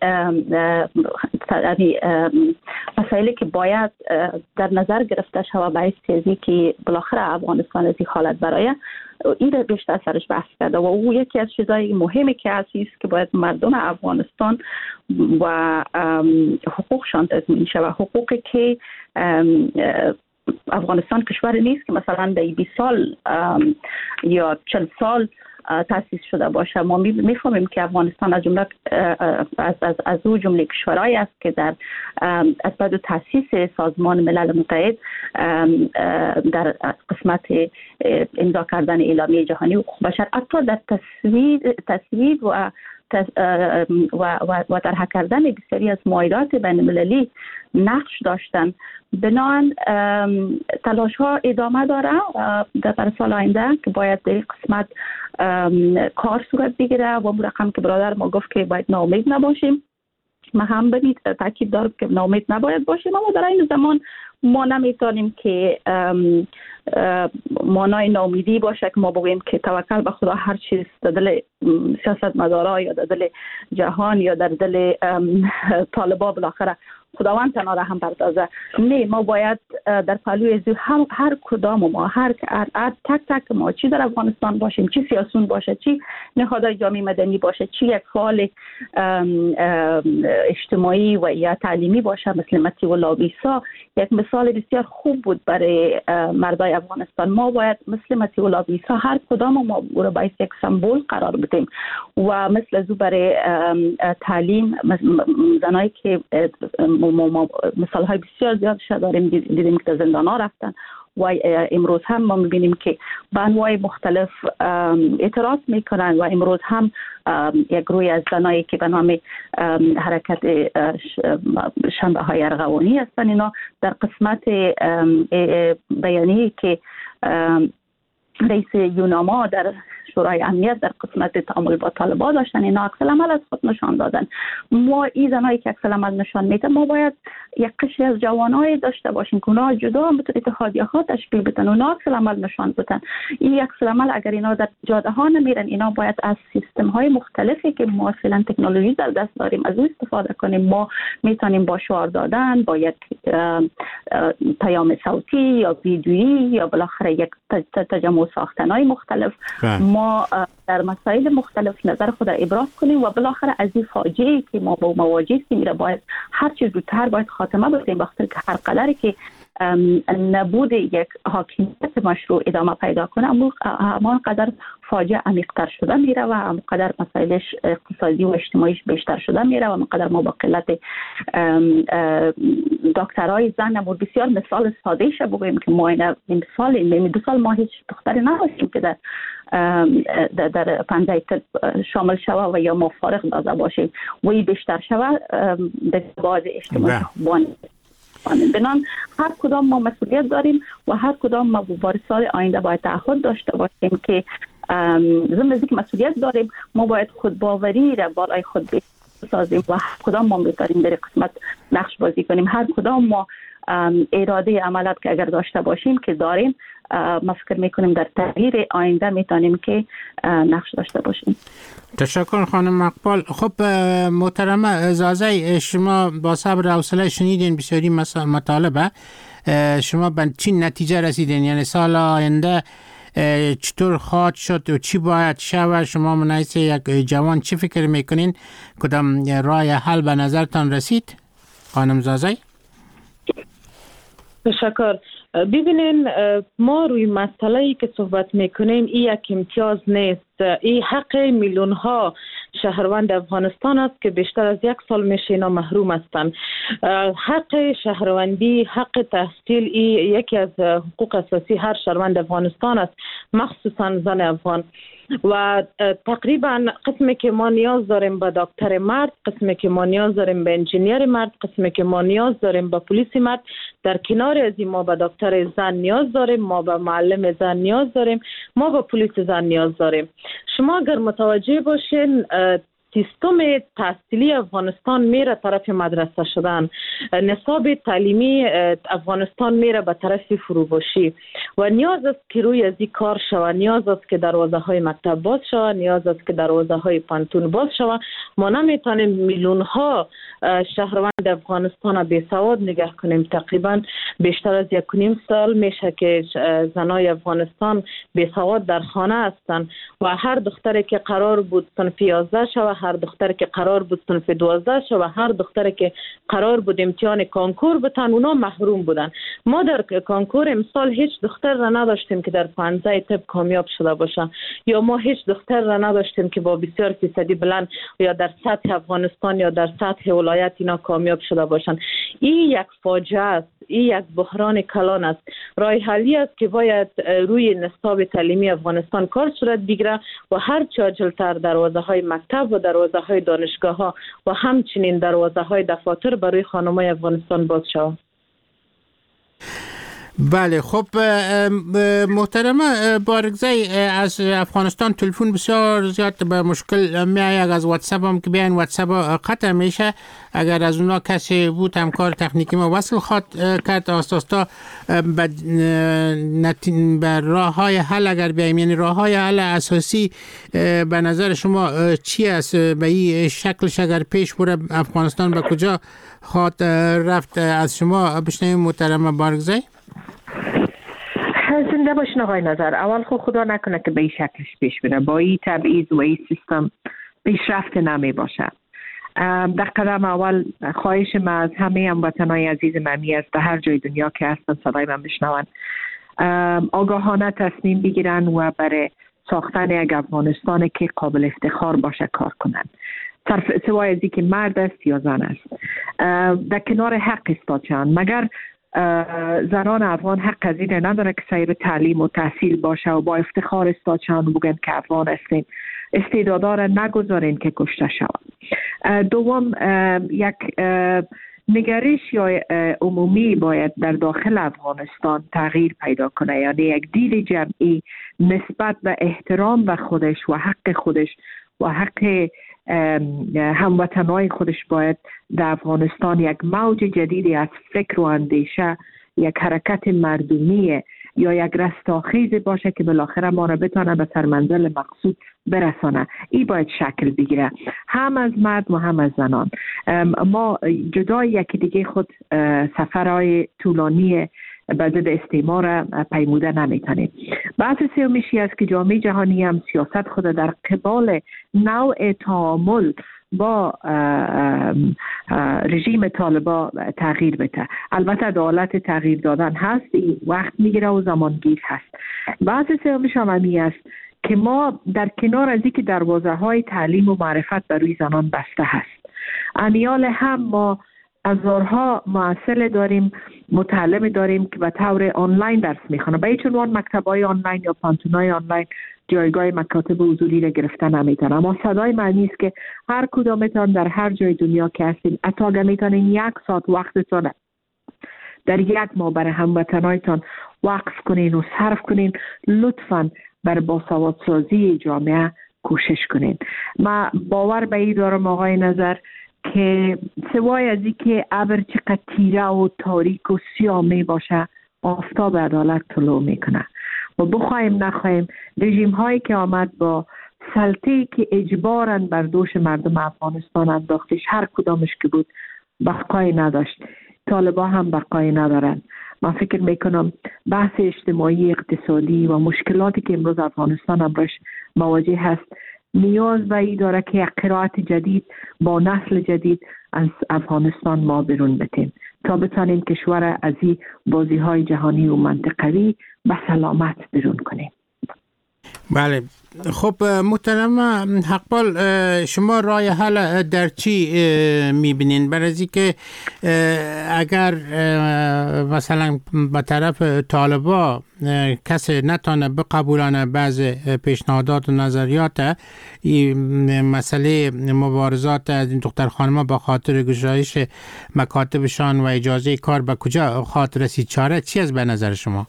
مسائلی که باید در نظر گرفته شود باعث تیزی که بالاخره افغانستان از این حالت برای این را بیشتر سرش بحث کرده و او یکی از چیزهای مهمی که هست است که باید مردم افغانستان و حقوقشان تضمین شود. حقوقی که افغانستان کشور نیست که مثلا در بیست سال یا چهل سال تاسیس شده باشه. ما میفهمیم که افغانستان از جمله از از از او جمله کشورهایی است که در از بعد تاسیس سازمان ملل متحد در قسمت امضا کردن اعلامیه جهانی حقوق بشر حتی در تصویب تصویب و و و, و طرح کردن بسیاری از معاهدات بین المللی نقش داشتن. بنابراین تلاش ها ادامه داره در سال آینده که باید در این قسمت کار صورت بگیره و رقم که برادر ما گفت که باید ناامید نباشیم. ما هم بدید تاکید دارم که ناامید نباید باشیم اما در این زمان ما نمیتونیم که مانای ناامیدی باشه که ما بگوییم که توکل به خدا هر چیز در دل سیاستمدارا یا در دل جهان یا در دل طالبان بالاخره خداوند تنها را هم پردازه. نه، ما باید در پهلوی از هم هر کدام ما هر هر تک تک ما چی در افغانستان باشیم، چی سیاسون باشه، چی نهادهای جامعه مدنی باشه، چی یک فعال اجتماعی و یا تعلیمی باشه مثل متی و لابیسا یک مثال بسیار خوب بود برای مردای افغانستان. ما باید مثل متی و لابیسا هر کدام ما رو باید یک سمبل قرار بدیم و مثل از برای تعلیم زنایی که ما مثال های بسیار زیاد شده داریم، دیدیم که زندان ها رفتن و امروز هم ما میبینیم که به انواع مختلف اعتراض میکنن و امروز هم یک گروه از زنایی که به نام حرکت شنبه های ارغوانی هستن اینا در قسمت بیانیه‌ای که رئیس یوناما در شورای امنیت در قسمت تعامل با طالبان داشتن اینا عکس العمل از خود نشان دادن. ما این زنایی که عکس العمل نشان میده ما باید یک قشری از جوانای داشته باشیم که اونا جدا هم بتونه اتحادیه ها تشکیل بدن، اونا عکس العمل نشان بدن. این عکس العمل اگر اینا در جاده ها نمیرن اینا باید از سیستم های مختلفی که ما فعلا تکنولوژی در دست داریم از اون استفاده کنیم. ما میتونیم با شعار دادن، با یک پیام صوتی یا ویدیویی یا بالاخره یک تجمع ساختن‌های مختلف ما در مسائل مختلف نظر خود را ابراز کنیم و بالاخره از این فاجعه‌ای که ما با مواجه هستیم را باید هر چیز زودتر باید خاتمه بدیم، بخاطر که هر قدری که نبود یک حاکمیت مشروع ادامه پیدا کنه، همان قدر فاجعه عمیق‌تر شده میره و همان قدر مسائلش اقتصادی و اجتماعیش بیشتر شده میره و همان قدر ما با قلت دکترای زن نبود. بسیار مثال ساده شه بگوییم که ما این مثال این دو سال ما هیچ دختری نداشتیم که در در, در پنجه طب شامل شوه و یا ما فارغ داده باشیم و این بیشتر شوه در باز اجتماعی خوبان. بنان هر کدام ما مسئولیت داریم و هر کدام ما برای سال آینده باید تعهد داشته باشیم که ضمن از اینکه مسئولیت داریم ما باید خودباوری را برای خود بسازیم و هر کدام ما میتونیم در قسمت نقش بازی کنیم. هر کدام ما اراده عملت که اگر داشته باشیم که داریم، ما فکر میکنیم در تغییر آینده میتونیم که نقش داشته باشیم. تشکر خانم مقبال. خب محترمه زازی، شما با صبر و حوصله شنیدین بسیاری مطالبه، شما به چی نتیجه رسیدین؟ یعنی سال آینده چطور خواهد شد و چی باید شود؟ شما منایسه یک جوان چی فکر میکنین؟ کدام راه حل به نظرتان رسید خانم زازی؟ تشکر. ببینین، ما روی مسئله‌ای که صحبت میکنیم این یک امتیاز نیست، این حق میلیون ها شهروند افغانستان است که بیشتر از یک سال میشه اینا محروم هستند. حق شهروندی، حق تحصیل این یکی از حقوق اساسی هر شهروند افغانستان است، مخصوصا زن افغان. و تقریبا قسمی که ما نیاز داریم به دکتر مرد، قسمی که ما نیاز داریم به انجینیر مرد، قسمی که ما نیاز داریم به پلیس مرد، در کنار از این ما به دکتر زن نیاز داریم، ما به معلم زن نیاز داریم، ما به پلیس زن نیاز داریم. شما اگر متوجه باشین سیستم تحصیلی افغانستان میره طرف مدرسه شدن، نصاب تعلیمی افغانستان میره به طرف فروپاشی و نیاز است که روی از این کار شود، نیاز است که دروازه های مکتب باز شود، نیاز است که دروازه های پانتون باز شود. ما نمیتونیم میلیون ها شهروند افغانستان بی سواد نگه کنیم. تقریبا بیشتر از یک و نیم سال میشه که زنای افغانستان بی سواد در خانه هستند و هر دختری که قرار بود صنف یازده شود، هر دختری که قرار بود صنف دوازده شود، هر دختری که قرار بود امتحان کانکور بتن، اونا محروم بودن. ما در کانکور امسال هیچ دختر را نداشتیم که در پانزده طب کامیاب شده باشه، یا ما هیچ دختر را نداشتیم که با بسیار فیصدی بلند یا در سطح افغانستان یا در سطح ولایت اینا کامیاب شده باشند. این یک فاجعه است، این یک بحران کلان است. راه حلی است که باید روی نصاب تعلیمی افغانستان کار صورت بگیره و هر چه عاجل‌تر دروازه های مکتب و دروازه های دانشگاه ها و همچنین دروازه های دفاتر برای خانم‌های افغانستان باز شود. بله، خب محترمه بارگزی، از افغانستان تلفن بسیار زیاد به مشکل میآید. از واتساپ هم که بیاین واتساپ قطع میشه. اگر از اونا کسی بود همکار تکنیکی ما وصل خواد کرد آستاستا به راه های حل اگر بیایم، یعنی راه های حل اساسی به نظر شما چی است؟ به این شکلش اگر پیش بره افغانستان به کجا خواد رفت؟ از شما بشنویم محترمه بارگزی. زنده باشین آقای نظر. اول خود خدا نکنه که به این شکلش پیش بره، با این تبعیض و این سیستم پیشرفت نمی باشه. در قدم اول خواهش من از همه هموطنان عزیز من است در هر جای دنیا که هستن صدای من بشنون، آگاهانه تصمیم بگیرن و برای ساختن یک افغانستان که قابل افتخار باشه کار کنن، سوای از اینکه مرد است یا زن است. در کنار حق استادشان، مگر زنان افغان حق از این نداره که سیر تعلیم و تحصیل باشه و با افتخار استادشان بگن که افغان هستیم؟ استعدادا را نگذارین که کشته شود. دوم، یک نگرش یا عمومی باید در داخل افغانستان تغییر پیدا کنه، یعنی یک دید جمعی نسبت به احترام به خودش و حق خودش و حق هموطنای خودش باید در افغانستان یک موج جدیدی از فکر و اندیشه، یک حرکت مردمی یا یک رستاخیز باشه که بالاخره ما را بتونه به سرمنزل مقصود برسانه. این باید شکل بگیره، هم از مرد و هم از زنان. ما جدای یکی دیگه خود سفرهای طولانی به ضد استعمار پیموده نمیتونیم. بحث سومیشی است که جامعه جهانی هم سیاست خود در قبال نوع تعامل با رژیم طالبان تغییر بده. البته دولت تغییر دادن هست، وقت میگیره و زمانگیر هست. بحث سومش هم همی است که ما در کنار از اینکه دروازه های تعلیم و معرفت بر روی زنان بسته هست، امیال هم ما هزارها معسل داریم، متعلم داریم که به طور آنلاین درس میخوانه. به هیچ عنوان مکتب‌های آنلاین یا پانتون‌های آنلاین جایگاه مکاتب حضوری را گرفتن نمیتونه. اما صدای معنی است که هر کدامتان در هر جای دنیا که هستین، حتی اگر میتونین یک ساعت وقتتان در یک ماه برای هموطنایتان وقف کنین و صرف کنین، لطفاً بر باسوادسازی جامعه کوشش کنین. ما باور به این دارم آقای نظر که سوای از این که ابر چقدر تیره و تاریک و سیاه می باشه، آفتاب عدالت طلوع میکنه و بخوایم نخواهیم رژیم هایی که آمد با سلطه‌ای که اجباراً بر دوش مردم افغانستان انداختش، هر کدامش که بود بقای نداشت. طالبان هم بقای ندارن. من فکر میکنم بحث اجتماعی، اقتصادی و مشکلاتی که امروز افغانستان امروز مواجه هست نیاز به این داره که یک قرائت جدید با نسل جدید از افغانستان ما بیرون بتیم تا بتانیم کشور از این بازی های جهانی و منطقوی به سلامت بیرون کنیم. بله، خب محترم حقبال، شما راه حل در چی میبینین؟ برای از که اگر مثلا به طرف طالبا کسی نتانه بقبولانه بعض پیشنهادات و نظریات، این مسئله مبارزات از این دختر خانم‌ها با خاطر گشایش مکاتبشان و اجازه کار به کجا خاطر رسید؟ چاره چی از به نظر شما؟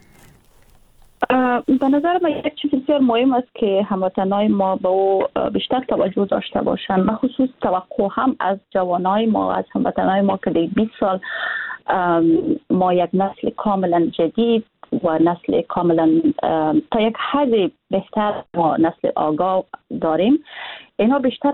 به نظر من یک چیز بسیار مهم است که هموطنان ما به او بیشتر توجه داشته باشند، به خصوص توقع هم از جوانای ما، از هموطنان ما که در بیست سال ما یک نسل کاملا جدید و نسل کاملا تا یک حد بهتر ما نسل آگاه داریم. اینا بیشتر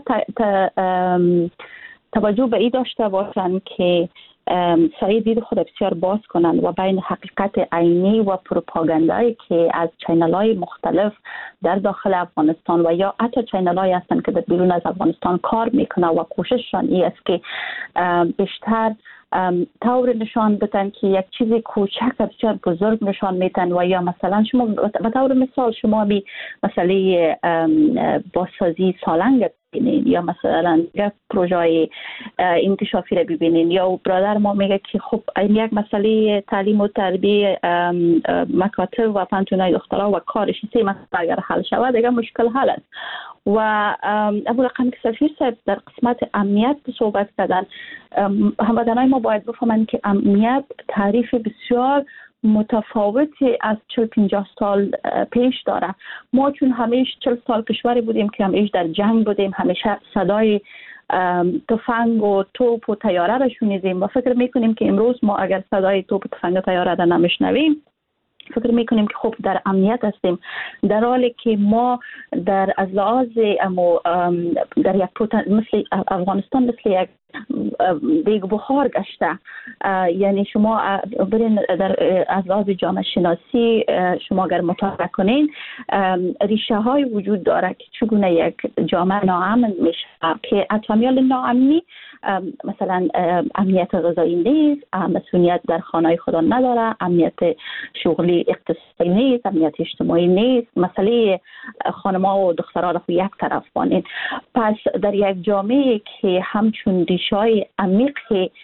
توجه به این داشته باشند که سایه دید خود بسیار باز کنند و بین حقیقت عینی و پروپاگاندایی که از چینل های مختلف در داخل افغانستان و یا حتی چینل هایی هستند که در بیرون از افغانستان کار میکنند و کوشششان این است که بیشتر طور نشان بدن که یک چیز کوچک بسیار بزرگ نشان میتن و یا مثلا شما به طور مثال شما بی مسئله بازسازی سالنگ ببینین یا مثلا یک پروژه انکشافی را ببینین، یا برادر ما میگه که خب این یک مسئله تعلیم و تربیه مکاتب و پانتونای دخترها و کارش سه مسئله اگر حل شود دیگه مشکل حل است. و ابو رقم سفیر صاحب در قسمت امنیت صحبت کردن. هموطنان ما باید بفهمند که امنیت تعریف بسیار متفاوتی از چهل پنجاه سال پیش داره. ما چون همیشه چهل سال کشوری بودیم که همیشه در جنگ بودیم، همیشه صدای تفنگ و توپ و تیاره را شنیدیم و فکر میکنیم که امروز ما اگر صدای توپ و تفنگ و تیاره را نمیشنویم فکر میکنیم که خب در امنیت هستیم، در حالی که ما در از لحاظ در یک مثل افغانستان مثل یک دیگ بخار گشته. یعنی شما برین در از لحاظ جامعه شناسی شما اگر مطالعه کنین ریشه های وجود داره که چگونه یک جامعه ناامن میشه، که اطلامیال ناامنی مثلا امنیت غذایی نیست، مسئولیت در خانه خدا نداره، امنیت شغلی اقتصادی نیست، امنیت اجتماعی نیست، مسئله خانم‌ها و دخترها رو یک طرف بانین. پس در یک جامعه که همچون ریشه‌های عمیق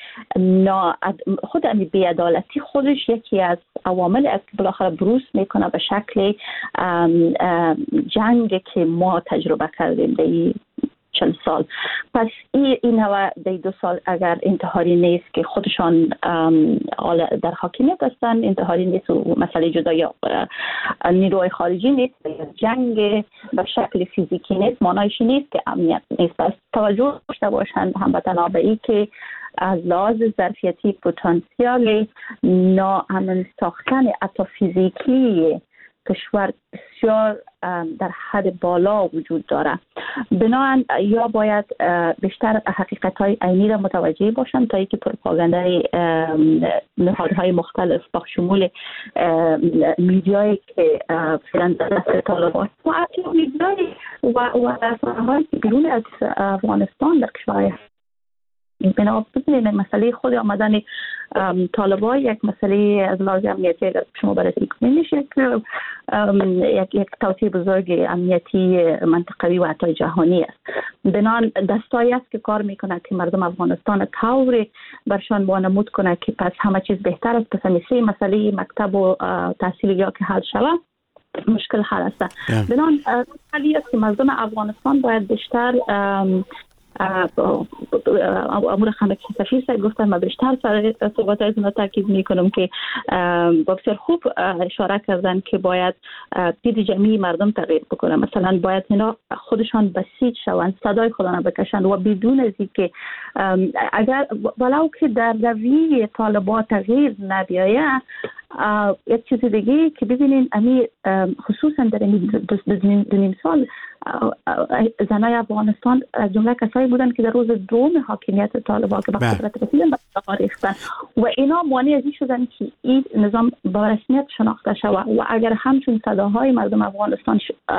خود امی بی‌عدالتی خودش یکی از عوامل است که بالاخره بروز میکنه به شکل جنگ که ما تجربه کردیم در چند سال. پس این این نوع دو سال اگر انتحاری نیست که خودشان در حاکمیت هستن، انتحاری نیست و مسئله جدا یا نیروی خارجی نیست، جنگ به شکل فیزیکی نیست، معنایش نیست که امنیت نیست. پس توجه داشته باشند هموطنان به این که از لحاظ ظرفیتی پتانسیل ناامن ساختن حتی فیزیکی کشور بسیار در حد بالا وجود داره. بنابراین یا باید بیشتر حقیقت‌های عینی را متوجه باشند تا اینکه پروپاگاندای نهادهای مختلف با شمول میدیایی که فعلا دست طالبان و حتی میدیای و رسانه‌هایی که بیرون از افغانستان در کشورهای بنا ببینید مسئله خود آمدن طالبان یک مسئله از لحاظ امنیتی شما بررسی کنید یک یک توطئه بزرگ امنیتی منطقوی و حتی جهانی است. بنابراین دستایی است که کار میکنه که مردم افغانستان طوری برشان وانمود کنه که پس همه چیز بهتر است، پس همیشه مسئله مکتب و تحصیل یا که حل شود مشکل حل است. بنابراین مسئله است که مردم افغانستان باید بیشتر امور خانه که سفیر سر گفتن ما بیشتر سر صحبت هایتون تاکید میکنم که بسیار خوب اشاره کردن که باید دید جمعی مردم تغییر بکنه. مثلا باید اینا خودشان بسیج شوند، صدای خودشان بکشند و بدون از اینکه اگر ولو که در روی طالبان تغییر نبیاید یک چیز دیگه که ببینین امی خصوصا در این دو نیم سال زنای افغانستان از جمله کسایی بودن که در روز دوم حاکمیت طالبان که به قدرت رسیدن به اقتدار ریختن و اینا مانع از این شدن که این نظام به رسمیت شناخته شود و اگر همچون صداهای مردم افغانستان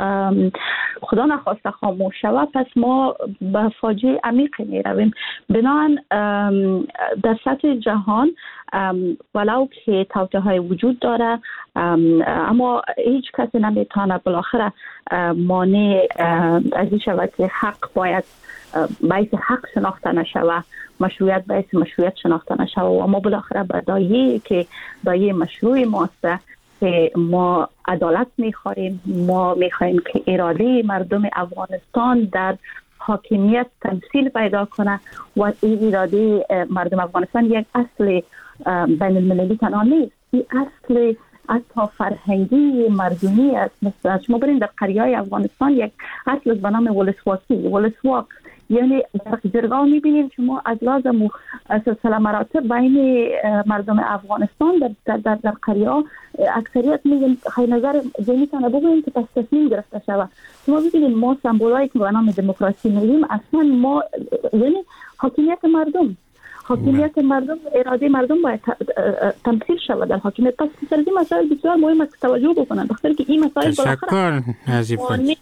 خدا نخواسته خاموش شود پس ما به فاجعه عمیق می رویم. بنابراین در سطح جهان ولو که توطئه های وجود داره اما هیچ کسی نمیتونه بالاخره مانع از این شود که حق باید باعث حق شناخته نشوه، مشروعیت باعث مشروعیت شناخته نشوه و ما بالاخره به دایه که دایه مشروع ماست که ما عدالت میخواهیم، ما میخواهیم که اراده مردم افغانستان در حاکمیت تمثیل پیدا کنه و این اراده مردم افغانستان یک اصل بین المللی تنها نیست، این اصل حتی فرهنگی مردمی است. مثلا شما برین در قریه‌های افغانستان یک اصل به نام ولسواکی ولسواک یعنی در جرگاه میبینید شما از لازم سلسله مراتب بین مردم افغانستان در در در, در قریه‌ها اکثریت میگن خیلی نظر جنیتانه بگوییم که پس تصمیم گرفته شود. شما ببینید ما سمبولایی که به نام دموکراسی میگیم اصلا ما یعنی حاکمیت مردم حاکمیت مردم اراده مردم باید تمثیل شود در حاکمیت. پس سرزی مسائل بسیار مهم است که توجه بکنند بخاطر که این مسائل تشکر نظیفه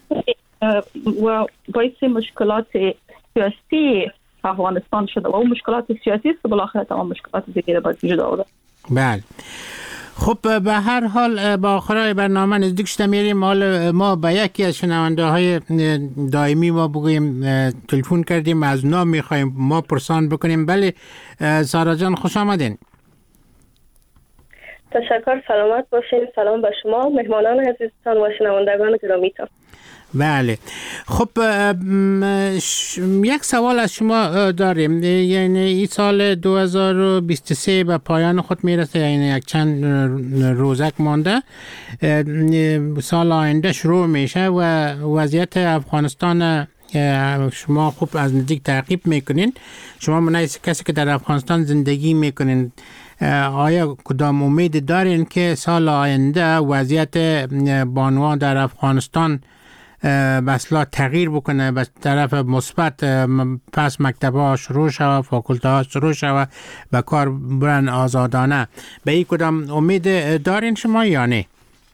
و باعث مشکلات سیاسی افغانستان شده و اون مشکلات سیاسی است که بالاخره تمام مشکلات دیگه باید وجود آورده. بله خب به هر حال با آخرای برنامه نزدیک شده میریم. حال ما به یکی از شنونده های دائمی ما بگوییم تلفن کردیم از اونا میخوایم ما پرسان بکنیم. بله سارا جان خوش آمدین. تشکر، سلامت باشین. سلام به شما مهمانان عزیزتان و شنوندگان گرامیتان. بله خب یک سوال از شما داریم. یعنی این سال دو هزار و بیست و سه به پایان خود میرسه، یعنی یک چند روزک مانده سال آینده شروع میشه و وضعیت افغانستان شما خوب از نزدیک تعقیب میکنین. شما منای کسی که در افغانستان زندگی میکنین آیا کدام امید دارین که سال آینده وضعیت بانوان در افغانستان بسلا تغییر بکنه به طرف مثبت، پس مکتب ها شروع شود، فاکولته ها شروع شود و کار برن آزادانه؟ به این کدام امید دارین شما یا نه؟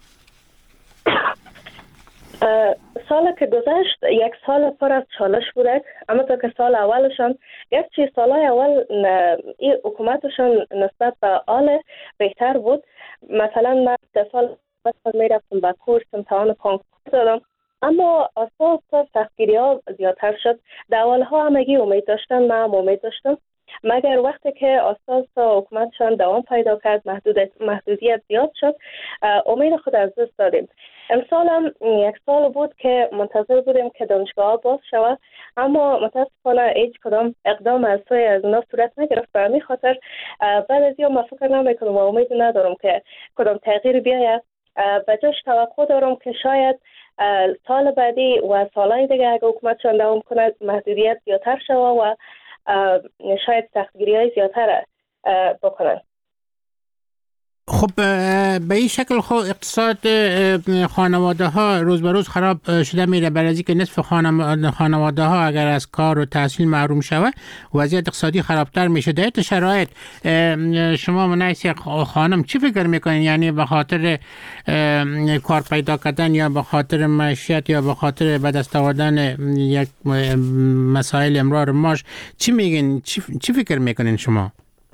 سال که گذشت یک سال پر از چالش بوده، اما تا که سال اولشان یک چیز سالهای اول این حکومتشان نسبت به آل بهتر بود. مثلا من در سال می رفتم به کورس امتحان کنکور دادم، اما اساس سختگیری ها زیادتر شد. در اول ها همگی امید داشتن، من هم امید داشتم، مگر وقتی که اساس حکومتشان دوام پیدا کرد محدودیت محدودیت زیاد شد امید خود از دست دادیم. امسال هم یک سال بود که منتظر بودیم که دانشگاه باز شود، اما متاسفانه هیچ کدام اقدام از سوی از اونا صورت نگرفت. به همین خاطر بعد از این من فکر نمیکنم و امید ندارم که کدام تغییر بیاید. به جاش توقع دارم که شاید سال بعدی و سالهای دیگه اگه حکومتشان دوام کند محدودیت زیادتر شود و شاید سختگیری های زیادتر بکنند. خب به این شکل خب اقتصاد خانواده ها روز به روز خراب شده میره، برای اینکه نصف خانواده ها اگر از کار و تحصیل محروم شود وضعیت اقتصادی خرابتر میشه. در این شرایط شما منعکس خانم چی فکر میکنین؟ یعنی به خاطر کار پیدا کردن یا به خاطر معیشت یا به خاطر به دست آوردن یک مسائل امرار ماش چی میگین؟ چی فکر میکنین شما؟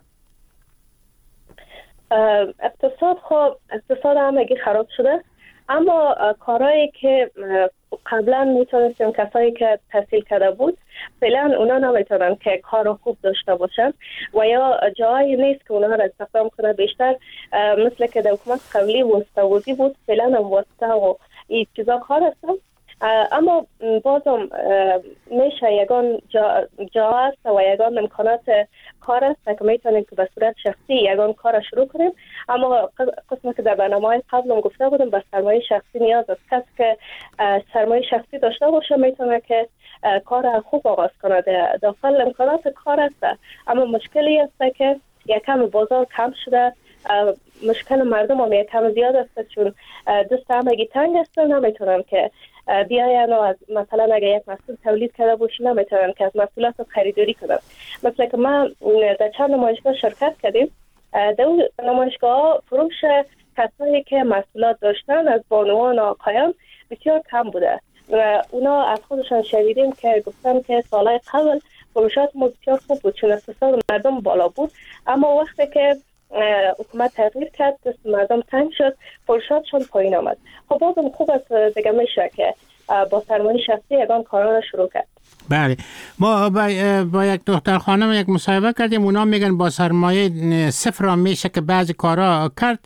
اقتصاد خب اقتصاد همگی خراب شده، اما کارهایی که قبلا میتونستیم کسایی که تحصیل کرده بود فعلا اونا نمیتونن که کار خوب داشته باشن و یا جایی نیست که اونا را استخدام کنه. بیشتر مثل که در حکومت قبلی واسطه‌وزی بود، فعلا هم واسطه و این چیزا کار هستن، اما بازم میشه یگان جا, جا است و یگان امکانات کار است که میتونیم که به صورت شخصی یگان کار شروع کنیم. اما قسمی که در برنامه قبلم گفته بودم به سرمایه شخصی نیاز است. کسی که سرمایه شخصی داشته باشه میتونه که کار خوب آغاز کنه. داخل امکانات کار است، اما مشکلی است که یکم بازار کم شده، مشکل مردم هم یکم زیاد است چون دست همگی تنگ است، نمیتونن که بیاین و از مثلا اگر یک محصول تولید کرده باشه نمیتونن که از محصولات خریداری کنن. مثلا که ما در چند نمایشگاه شرکت کردیم، در اون نمایشگاه فروش کسایی که محصولات داشتن از بانوان و آقایان بسیار کم بوده و اونا از خودشان شنیدیم که گفتن که سالهای قبل فروشات ما بسیار خوب بود چون اقتصاد مردم بالا بود، اما وقتی که حکومت تغییر کرد دست مردم تنگ شد، فروشاتشون پایین آمد. خب بازم خوب است دیگه میشه که با سرمایه شخصی یگان کاران شروع کرد. بله، ما با, با یک دختر خانم یک مصاحبه کردیم، اونا میگن با سرمایه صفر هم میشه که بعضی کارا کرد.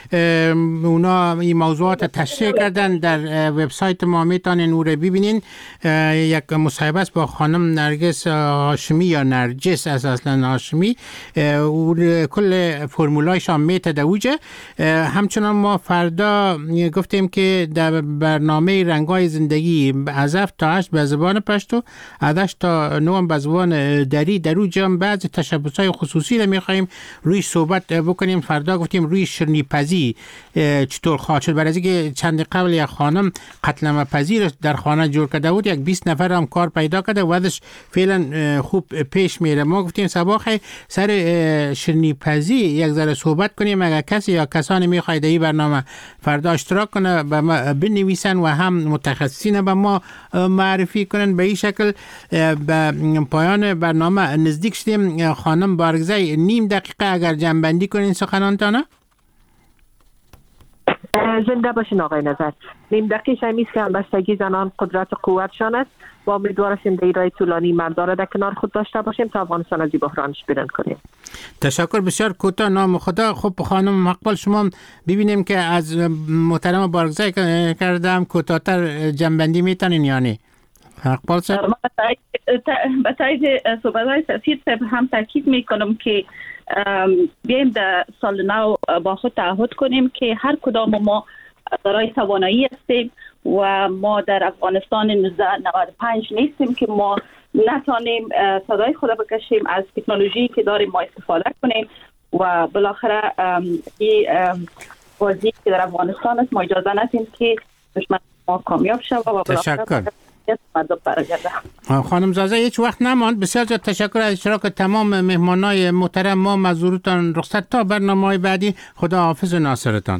اونا این موضوعات تشریح کردن، در وبسایت ما میتونین او رو ببینین. یک مصاحبه است با خانم نرگس هاشمی یا نرجس اصلا هاشمی، او کل فرمولایش هم میتده اوجه. همچنان ما فردا گفتیم که در برنامه رنگای زندگی از هفت تا هشت به زبان پشتو، ادش تا نوم به زبان دری، در او جام بعض تشبس‌های خصوصی رو می‌خوایم روی صحبت بکنیم. فردا گفتیم روی شیرینی پزی چطور خواهد شد، برای اینکه چند قبل یک خانم قتلمه پزی در خانه جور کرده بود، یک بیست نفر هم کار پیدا کرده و ازش فعلا خوب پیش میره. ما گفتیم صباح سر شیرینی پزی یک ذره صحبت کنیم، اگر کسی یا کسانی می‌خواد در این برنامه فردا اشتراک کنه به ما بنویسن و هم متخصصین به ما معرفی کنن. به این شکل به پایان برنامه نزدیک شدیم. خانم بارگزی نیم دقیقه اگر جنبندی کنین سخنانتانه. زنده باشین آقای نظر. نیم دقیقه شمیست که همبستگی زنان قدرت قوتشان است و امیدواریم در ایرای طولانی مرداره در کنار خود داشته باشیم تا افغانستان از این بحرانش بیرون کنیم. تشکر بسیار. کوتاه نام خدا. خب خانم مقبل شما ببینیم که از محترم بارگزی کردم کوتاه‌تر جنبندی میتونین یا نه؟ مقبل صاحب به تایید صحبت‌های سفیر صاحب هم تاکید میکنم که بیایم در سال نو با خود تعهد کنیم که هر کدام ما دارای توانایی هستیم و ما در افغانستان نوزده نود و پنج نیستیم که ما نتانیم صدای خود بکشیم، از تکنولوژی که داریم ما استفاده کنیم و بالاخره این بازی که در افغانستان است ما اجازه ندیم که دشمن ما کامیاب شود و بالاخره خانم زازه هیچ وقت نماند. بسیار زیاد تشکر از اشتراک تمام مهمانای محترم. ما مزورتان رخصت تا برنامه‌های بعدی. خدا حافظ و ناصرتان.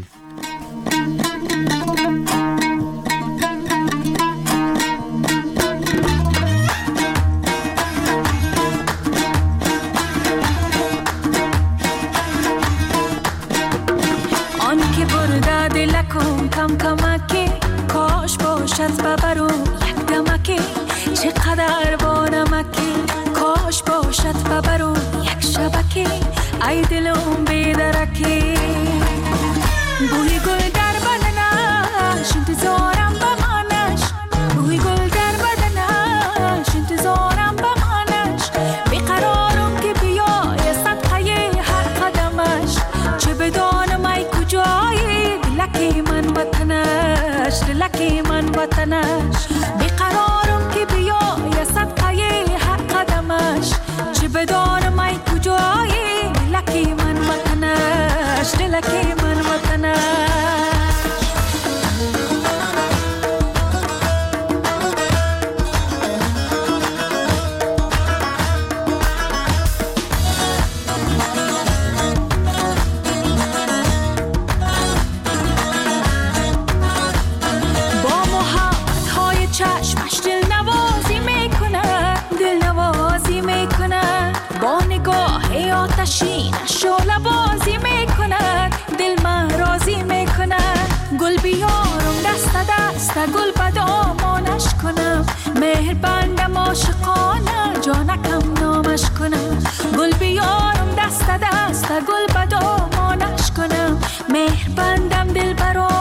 آن که برده دلکم کم کمکی کاش باشد ببرو یک دمکی چقدر با نمکی کاش باشد ببرو یک شبکی ای دلم بیدرکی بوی گل در بدنش انتظارم بمانش بوی گل در بدنش انتظارم بمانش بیقرارم که بیای صدقه هر قدمش چه بدانم ای کجایی دلکی من وطنش دلکی من وطنش بیقرارم که بیای صدقه هر قدمش چه بدانم ای کجایی دلکی من وطنش دلکی من آتشین شعله بازی میکند دل من راضی میکند گل بیارم دست دست گل به دامانش کنم مهر بندم عاشقانه جانکم نامش کنم گل بیارم دست دست گل به دامانش کنم مهر بندم دل برا